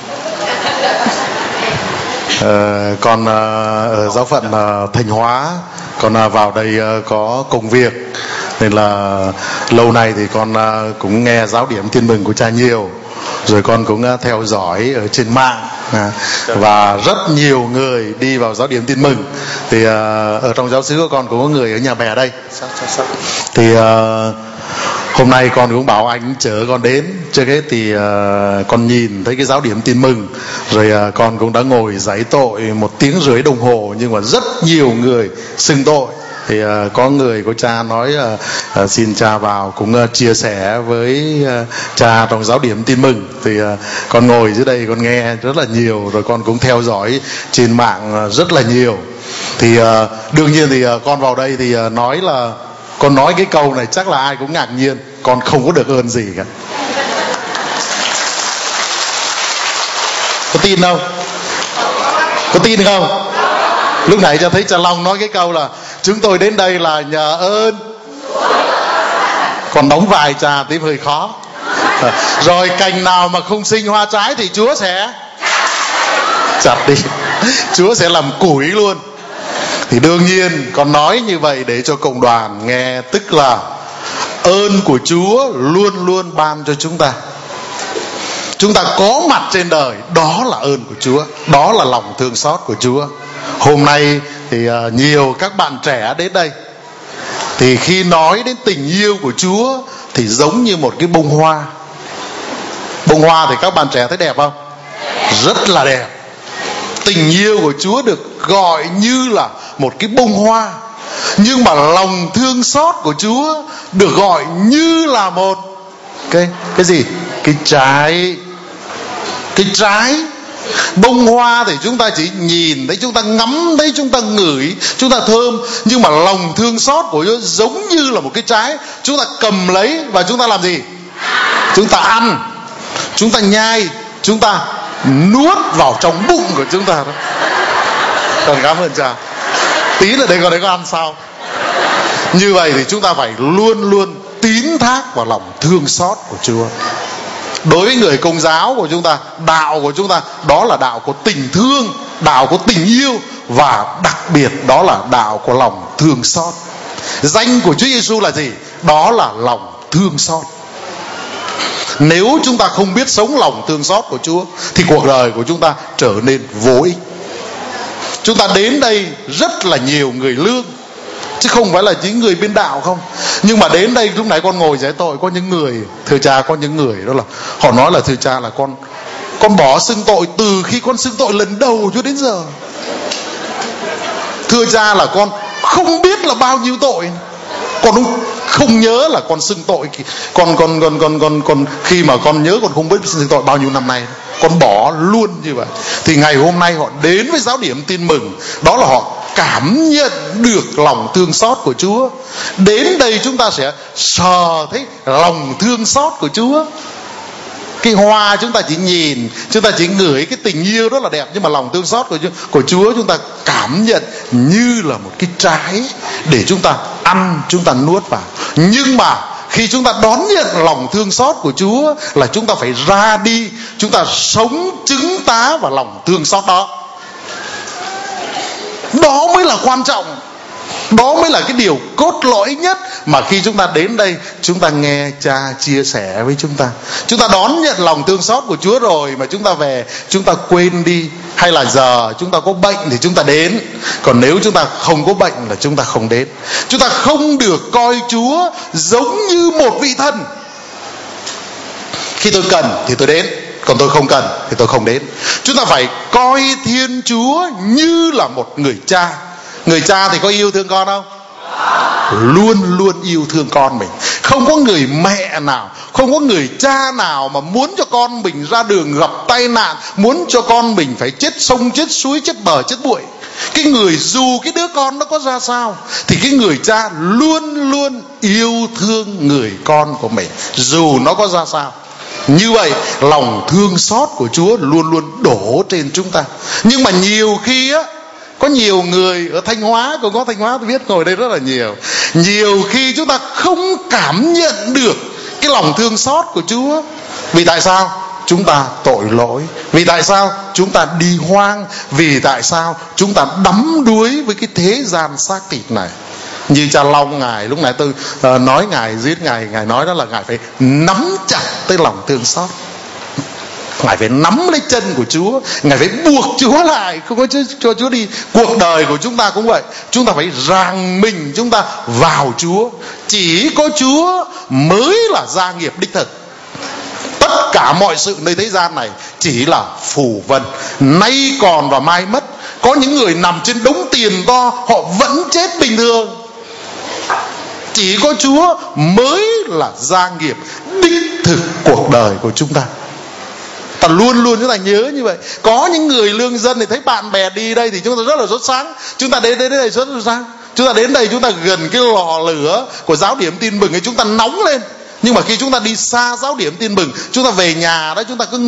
Con ở giáo phận Thanh Hóa, con vào đây có công việc Nên là lâu nay thì con cũng nghe giáo điểm Tin Mừng của cha nhiều, rồi con cũng theo dõi ở trên mạng, và rất nhiều người đi vào giáo điểm Tin Mừng. Thì ở trong giáo xứ của con cũng có người ở Nhà Bè đây. Thì hôm nay con cũng bảo anh chở con đến. Trước hết thì con nhìn thấy cái giáo điểm Tin Mừng, rồi con cũng đã ngồi giấy tội 1 tiếng rưỡi đồng hồ, nhưng mà rất nhiều người xưng tội. Thì có người của cha nói xin cha vào cũng chia sẻ với cha trong giáo điểm Tin Mừng. Thì con ngồi dưới đây con nghe rất là nhiều, rồi con cũng theo dõi trên mạng rất là nhiều. Thì đương nhiên thì con vào đây thì nói là con nói cái câu này chắc là ai cũng ngạc nhiên, con không có được ơn gì cả. Có tin không? Có tin không? Lúc nãy cho thấy cha Long nói cái câu là chúng tôi đến đây là nhờ ơn. Còn đóng vai cha tí hơi khó. Rồi cành nào mà không sinh hoa trái thì Chúa sẽ chặt đi. Chúa sẽ làm củi luôn. Thì đương nhiên con nói như vậy để cho cộng đoàn nghe, tức là ơn của Chúa luôn luôn ban cho chúng ta. Chúng ta có mặt trên đời, đó là ơn của Chúa, đó là lòng thương xót của Chúa. Hôm nay thì nhiều các bạn trẻ đến đây, thì khi nói đến tình yêu của Chúa thì giống như một cái bông hoa. Bông hoa thì các bạn trẻ thấy đẹp không? Rất là đẹp. Tình yêu của Chúa được gọi như là một cái bông hoa, nhưng mà lòng thương xót của Chúa được gọi như là một cái gì? Cái trái. Cái trái. Bông hoa thì chúng ta chỉ nhìn thấy, chúng ta ngắm thấy, chúng ta ngửi, chúng ta thơm. Nhưng mà lòng thương xót của Chúa giống như là một cái trái. Chúng ta cầm lấy và chúng ta làm gì? Chúng ta ăn, chúng ta nhai, chúng ta nuốt vào trong bụng của chúng ta đó. Còn cảm ơn cha. Tí nữa đây con đấy có ăn sao? Như vậy thì chúng ta phải luôn luôn tín thác vào lòng thương xót của Chúa. Đối với người Công giáo của chúng ta, đạo của chúng ta đó là đạo của tình thương, đạo của tình yêu, và đặc biệt đó là đạo của lòng thương xót. Danh của Chúa Giêsu là gì? Đó là lòng thương xót. Nếu chúng ta không biết sống lòng thương xót của Chúa thì cuộc đời của chúng ta trở nên vô ích. Chúng ta đến đây rất là nhiều người lương, chứ không phải là chỉ người bên đạo không. Nhưng mà đến đây lúc nãy con ngồi giải tội, có những người, thưa cha, có những người đó là họ nói là thưa cha là con bỏ xưng tội từ khi con xưng tội lần đầu cho đến giờ. Thưa cha là con không biết là bao nhiêu tội, con không nhớ là con xưng tội. Con khi mà con nhớ con không biết xưng tội bao nhiêu năm nay, con bỏ luôn như vậy. Thì ngày hôm nay họ đến với giáo điểm Tin Mừng, đó là họ cảm nhận được lòng thương xót của Chúa. Đến đây chúng ta sẽ sờ thấy lòng thương xót của Chúa. Cái hoa chúng ta chỉ nhìn, chúng ta chỉ ngửi cái tình yêu rất là đẹp, nhưng mà lòng thương xót của Chúa chúng ta cảm nhận như là một cái trái để chúng ta ăn, chúng ta nuốt vào. Nhưng mà khi chúng ta đón nhận lòng thương xót của Chúa là chúng ta phải ra đi, chúng ta sống chứng tá vào lòng thương xót đó. Đó mới là quan trọng. Đó mới là cái điều cốt lõi nhất mà khi chúng ta đến đây, chúng ta nghe cha chia sẻ với chúng ta. Chúng ta đón nhận lòng thương xót của Chúa rồi mà chúng ta về, chúng ta quên đi. Hay là giờ chúng ta có bệnh thì chúng ta đến. Còn nếu chúng ta không có bệnh là chúng ta không đến. Chúng ta không được coi Chúa giống như một vị thần. Khi tôi cần thì tôi đến, còn tôi không cần thì tôi không đến. Chúng ta phải coi Thiên Chúa như là một người cha. Người cha thì có yêu thương con không? Luôn luôn yêu thương con mình. Không có người mẹ nào, không có người cha nào mà muốn cho con mình ra đường gặp tai nạn, muốn cho con mình phải chết sông, chết suối, chết bờ, chết bụi. Cái người, dù cái đứa con nó có ra sao, thì cái người cha luôn luôn yêu thương người con của mình, dù nó có ra sao. Như vậy lòng thương xót của Chúa luôn luôn đổ trên chúng ta. Nhưng mà nhiều khi á, có nhiều người ở Thanh Hóa, còn có Thanh Hóa tôi biết ngồi đây rất là nhiều. Nhiều khi chúng ta không cảm nhận được cái lòng thương xót của Chúa. Vì tại sao? Chúng ta tội lỗi. Vì tại sao? Chúng ta đi hoang. Vì tại sao? Chúng ta đắm đuối với cái thế gian xác thịt này. Như cha Long ngài lúc nãy tôi nói ngài giết ngài nói đó là ngài phải nắm chặt tới lòng thương xót. Ngài phải nắm lấy chân của Chúa, ngài phải buộc Chúa lại, không có cho Chúa đi. Cuộc đời của chúng ta cũng vậy, chúng ta phải ràng mình chúng ta vào Chúa. Chỉ có Chúa mới là gia nghiệp đích thực. Tất cả mọi sự nơi thế gian này chỉ là phù vân, nay còn và mai mất. Có những người nằm trên đống tiền to, họ vẫn chết bình thường. Chỉ có Chúa mới là gia nghiệp đích thực cuộc đời của chúng ta. Ta luôn luôn chúng ta nhớ như vậy. Có những người lương dân thì thấy bạn bè đi đây thì chúng ta rất là sốt sáng. Chúng ta đến đây rất là sáng. Chúng ta đến đây chúng ta gần cái lò lửa của giáo điểm tin mừng thì chúng ta nóng lên. Nhưng mà khi chúng ta đi xa giáo điểm tin mừng, chúng ta về nhà đó chúng ta cứ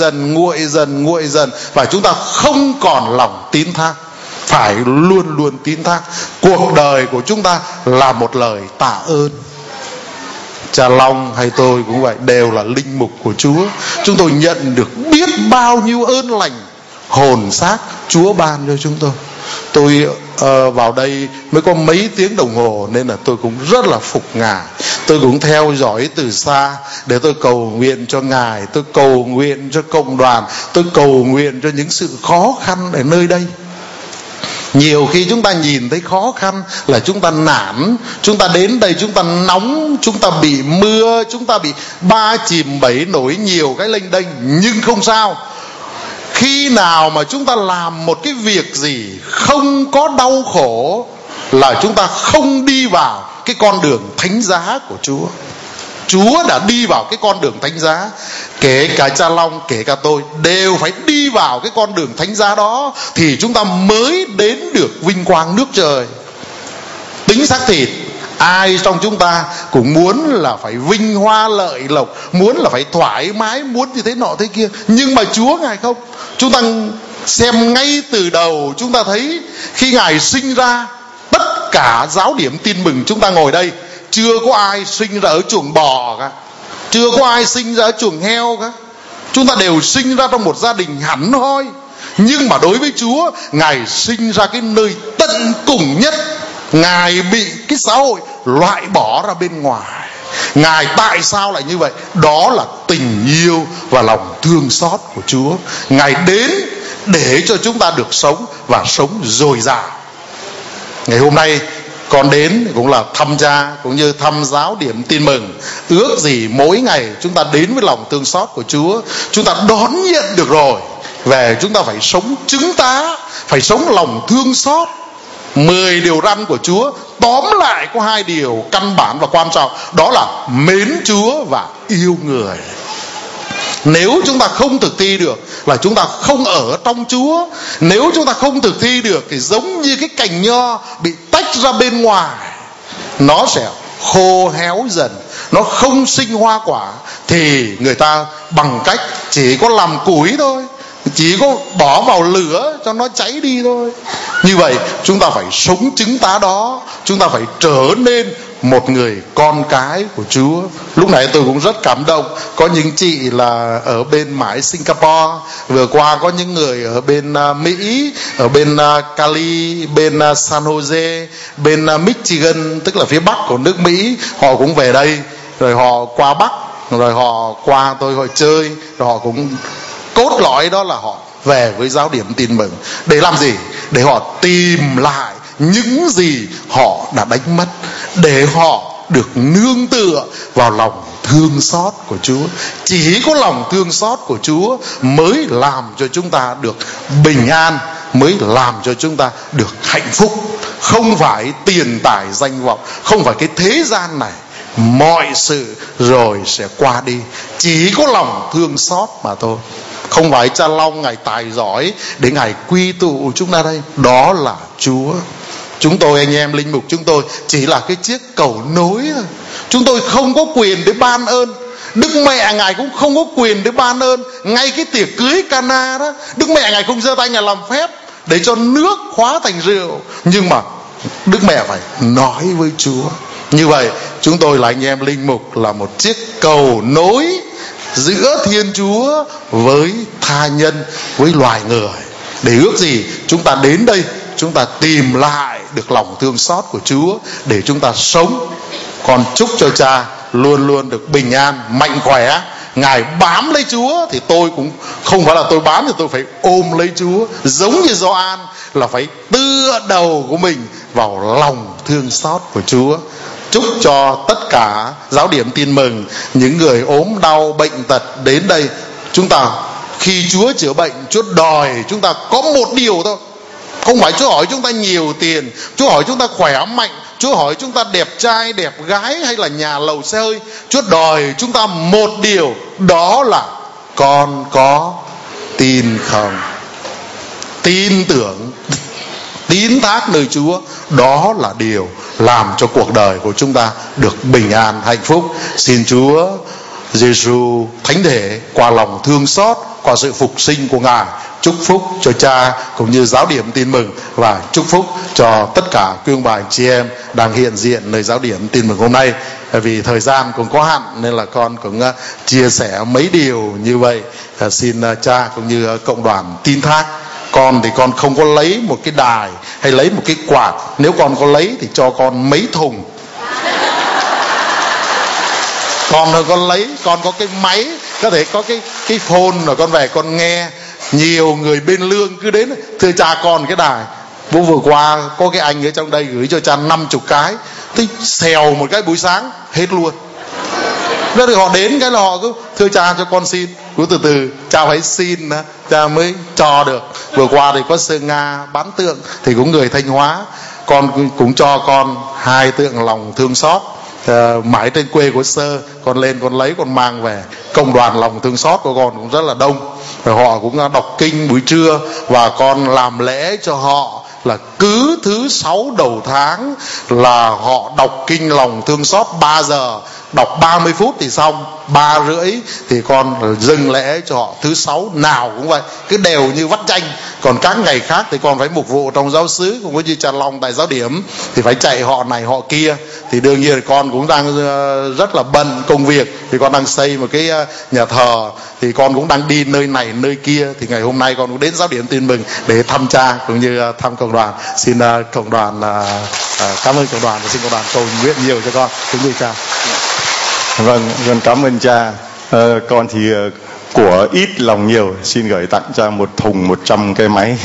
nguội dần và chúng ta không còn lòng tín thác. Phải luôn luôn tín thác. Cuộc đời của chúng ta là một lời tạ ơn. Cha Long hay tôi cũng vậy, đều là linh mục của Chúa. Chúng tôi nhận được biết bao nhiêu ơn lành hồn xác Chúa ban cho chúng tôi. Tôi vào đây mới có mấy tiếng đồng hồ nên là tôi cũng rất là phục Ngài. Tôi cũng theo dõi từ xa để tôi cầu nguyện cho Ngài, tôi cầu nguyện cho cộng đoàn, tôi cầu nguyện cho những sự khó khăn ở nơi đây. Nhiều khi chúng ta nhìn thấy khó khăn là chúng ta nản. Chúng ta đến đây chúng ta nóng, chúng ta bị mưa, chúng ta bị ba chìm bảy nổi nhiều cái lênh đênh. Nhưng không sao. Khi nào mà chúng ta làm một cái việc gì không có đau khổ là chúng ta không đi vào cái con đường thánh giá của Chúa. Chúa đã đi vào cái con đường thánh giá. Kể cả cha Long, kể cả tôi đều phải đi vào cái con đường thánh giá đó thì chúng ta mới đến được vinh quang nước trời. Tính xác thịt, ai trong chúng ta cũng muốn là phải vinh hoa lợi lộc, muốn là phải thoải mái, muốn như thế nọ thế kia. Nhưng mà Chúa Ngài không. Chúng ta xem ngay từ đầu chúng ta thấy khi Ngài sinh ra, tất cả giáo điểm tin mừng chúng ta ngồi đây chưa có ai sinh ra ở chuồng bò cả, chưa có ai sinh ra ở chuồng heo cả. Chúng ta đều sinh ra trong một gia đình hẳn hoi. Nhưng mà đối với Chúa, Ngài sinh ra cái nơi tận cùng nhất. Ngài bị cái xã hội loại bỏ ra bên ngoài. Ngài tại sao lại như vậy? Đó là tình yêu và lòng thương xót của Chúa. Ngài đến để cho chúng ta được sống và sống dồi dào. Ngày hôm nay con đến cũng là thăm cha cũng như thăm giáo điểm tin mừng. Ước gì mỗi ngày chúng ta đến với lòng thương xót của Chúa, chúng ta đón nhận được rồi, về chúng ta phải sống chứng tá, phải sống lòng thương xót. 10 điều răn của Chúa tóm lại có 2 điều căn bản và quan trọng, đó là mến Chúa và yêu người. Nếu chúng ta không thực thi được là chúng ta không ở trong Chúa. Nếu chúng ta không thực thi được thì giống như cái cành nho bị tách ra bên ngoài, nó sẽ khô héo dần, nó không sinh hoa quả. Thì người ta bằng cách chỉ có làm củi thôi, chỉ có bỏ vào lửa cho nó cháy đi thôi. Như vậy chúng ta phải sống chứng tá đó. Chúng ta phải trở nên một người con cái của Chúa. Lúc nãy tôi cũng rất cảm động. Có những chị là ở bên mãi Singapore, vừa qua có những người ở bên Mỹ, ở bên Cali, bên San Jose, bên Michigan, tức là phía bắc của nước Mỹ. Họ cũng về đây, rồi họ qua Bắc, rồi họ qua tôi họ chơi, rồi họ cũng cốt lõi đó là họ về với giáo điểm tin mừng. Để làm gì? Để họ tìm lại những gì họ đã đánh mất, để họ được nương tựa vào lòng thương xót của Chúa. Chỉ có lòng thương xót của Chúa mới làm cho chúng ta được bình an, mới làm cho chúng ta được hạnh phúc. Không phải tiền tài danh vọng, không phải cái thế gian này, mọi sự rồi sẽ qua đi. Chỉ có lòng thương xót mà thôi. Không phải cha Long Ngài tài giỏi để Ngài quy tụ chúng ta đây, đó là Chúa. Chúng tôi, anh em linh mục chúng tôi chỉ là cái chiếc cầu nối thôi. Chúng tôi không có quyền để ban ơn. Đức Mẹ Ngài cũng không có quyền để ban ơn. Ngay cái tiệc cưới Cana đó, Đức Mẹ Ngài không giơ tay Ngài làm phép để cho nước hóa thành rượu. Nhưng mà Đức Mẹ phải nói với Chúa. Như vậy chúng tôi là anh em linh mục, là một chiếc cầu nối giữa Thiên Chúa với tha nhân, với loài người. Để ước gì chúng ta đến đây, chúng chúng ta tìm lại được lòng thương xót của Chúa để chúng ta sống. Con chúc cho cha luôn luôn được bình an, mạnh khỏe. Ngài bám lấy Chúa thì tôi cũng không phải là tôi bám, thì tôi phải ôm lấy Chúa, giống như Gioan là phải tựa đầu của mình vào lòng thương xót của Chúa. Chúc cho tất cả giáo điểm Tin Mừng, những người ốm đau bệnh tật đến đây, chúng ta khi Chúa chữa bệnh, Chúa đòi chúng ta có một điều thôi. Không phải Chúa hỏi chúng ta nhiều tiền, Chúa hỏi chúng ta khỏe mạnh, Chúa hỏi chúng ta đẹp trai đẹp gái hay là nhà lầu xe hơi. Chúa đòi chúng ta một điều, đó là con có tin không? Tin tưởng, tín thác nơi Chúa, đó là điều làm cho cuộc đời của chúng ta được bình an, hạnh phúc. Xin Chúa Giêsu Thánh Thể qua lòng thương xót, qua sự phục sinh của Ngài, chúc phúc cho cha cũng như giáo điểm Tin Mừng, và chúc phúc cho tất cả quý ông bà anh chị em đang hiện diện nơi giáo điểm Tin Mừng hôm nay. Vì thời gian cũng có hạn nên là con cũng chia sẻ mấy điều như vậy. Xin cha cũng như cộng đoàn tin thác. Con thì con không có lấy một cái đài hay lấy một cái quạt. Nếu con có lấy thì cho con mấy thùng. Con thôi con lấy, con có cái máy, có thể có cái phone rồi con về con nghe. Nhiều người bên lương cứ đến, thưa cha con cái đài. Vừa qua có cái anh ở trong đây gửi cho cha 50 cái, thì xèo một cái buổi sáng hết luôn. Đó thì họ đến cái là họ cứ thưa cha cho con xin, cứ từ từ cha phải xin cha mới cho được. Vừa qua thì có Sơ Nga bán tượng thì cũng người Thanh Hóa, con cũng cho con 2 tượng lòng thương xót. Mãi trên quê của Sơ, con lên con lấy con mang về. Công đoàn lòng thương xót của con cũng rất là đông, rồi họ cũng đọc kinh buổi trưa, và con làm lễ cho họ là cứ thứ 6 đầu tháng là họ đọc kinh lòng thương xót 3 giờ, đọc 30 phút thì xong, 3:30 thì con dâng lễ cho họ. Thứ 6 nào cũng vậy, cứ đều như vắt chanh. Còn các ngày khác thì con phải mục vụ trong giáo xứ, cũng có như Trà Long tại giáo điểm thì phải chạy họ này họ kia. Thì đương nhiên con cũng đang rất là bận công việc, thì con đang xây một cái nhà thờ, thì con cũng đang đi nơi này nơi kia. Thì ngày hôm nay con cũng đến giáo điểm Tin Mừng để thăm cha cũng như thăm cộng đoàn. Xin cộng đoàn cảm ơn cộng đoàn, và xin cộng đoàn cầu nguyện nhiều cho con cũng như cha. Vâng, cảm ơn cha. Con thì của ít lòng nhiều, xin gửi tặng cha một thùng 100 cái máy.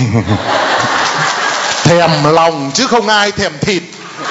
Thèm lòng chứ không ai thèm thịt.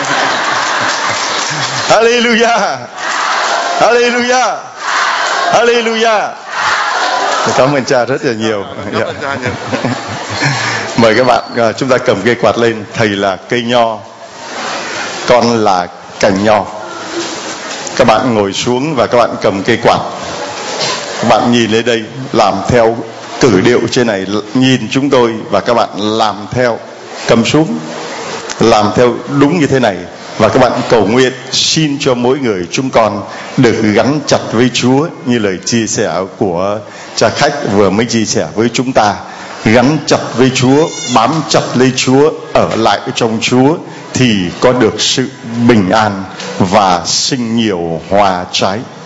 Hallelujah, Hallelujah, Hallelujah. Cảm ơn cha rất là nhiều. Cảm ơn cha nhiều. Mời các bạn, chúng ta cầm cây quạt lên. Thầy là cây nho, con là cành nho. Các bạn ngồi xuống và các bạn cầm cây quạt. Các bạn nhìn lên đây, làm theo cử điệu trên này, nhìn chúng tôi và các bạn làm theo, cầm xuống, làm theo đúng như thế này. Và các bạn cầu nguyện xin cho mỗi người chúng con được gắn chặt với Chúa, như lời chia sẻ của cha khách vừa mới chia sẻ với chúng ta. Gắn chặt với Chúa, bám chặt lấy Chúa, ở lại trong Chúa thì có được sự bình an và sinh nhiều hoa trái.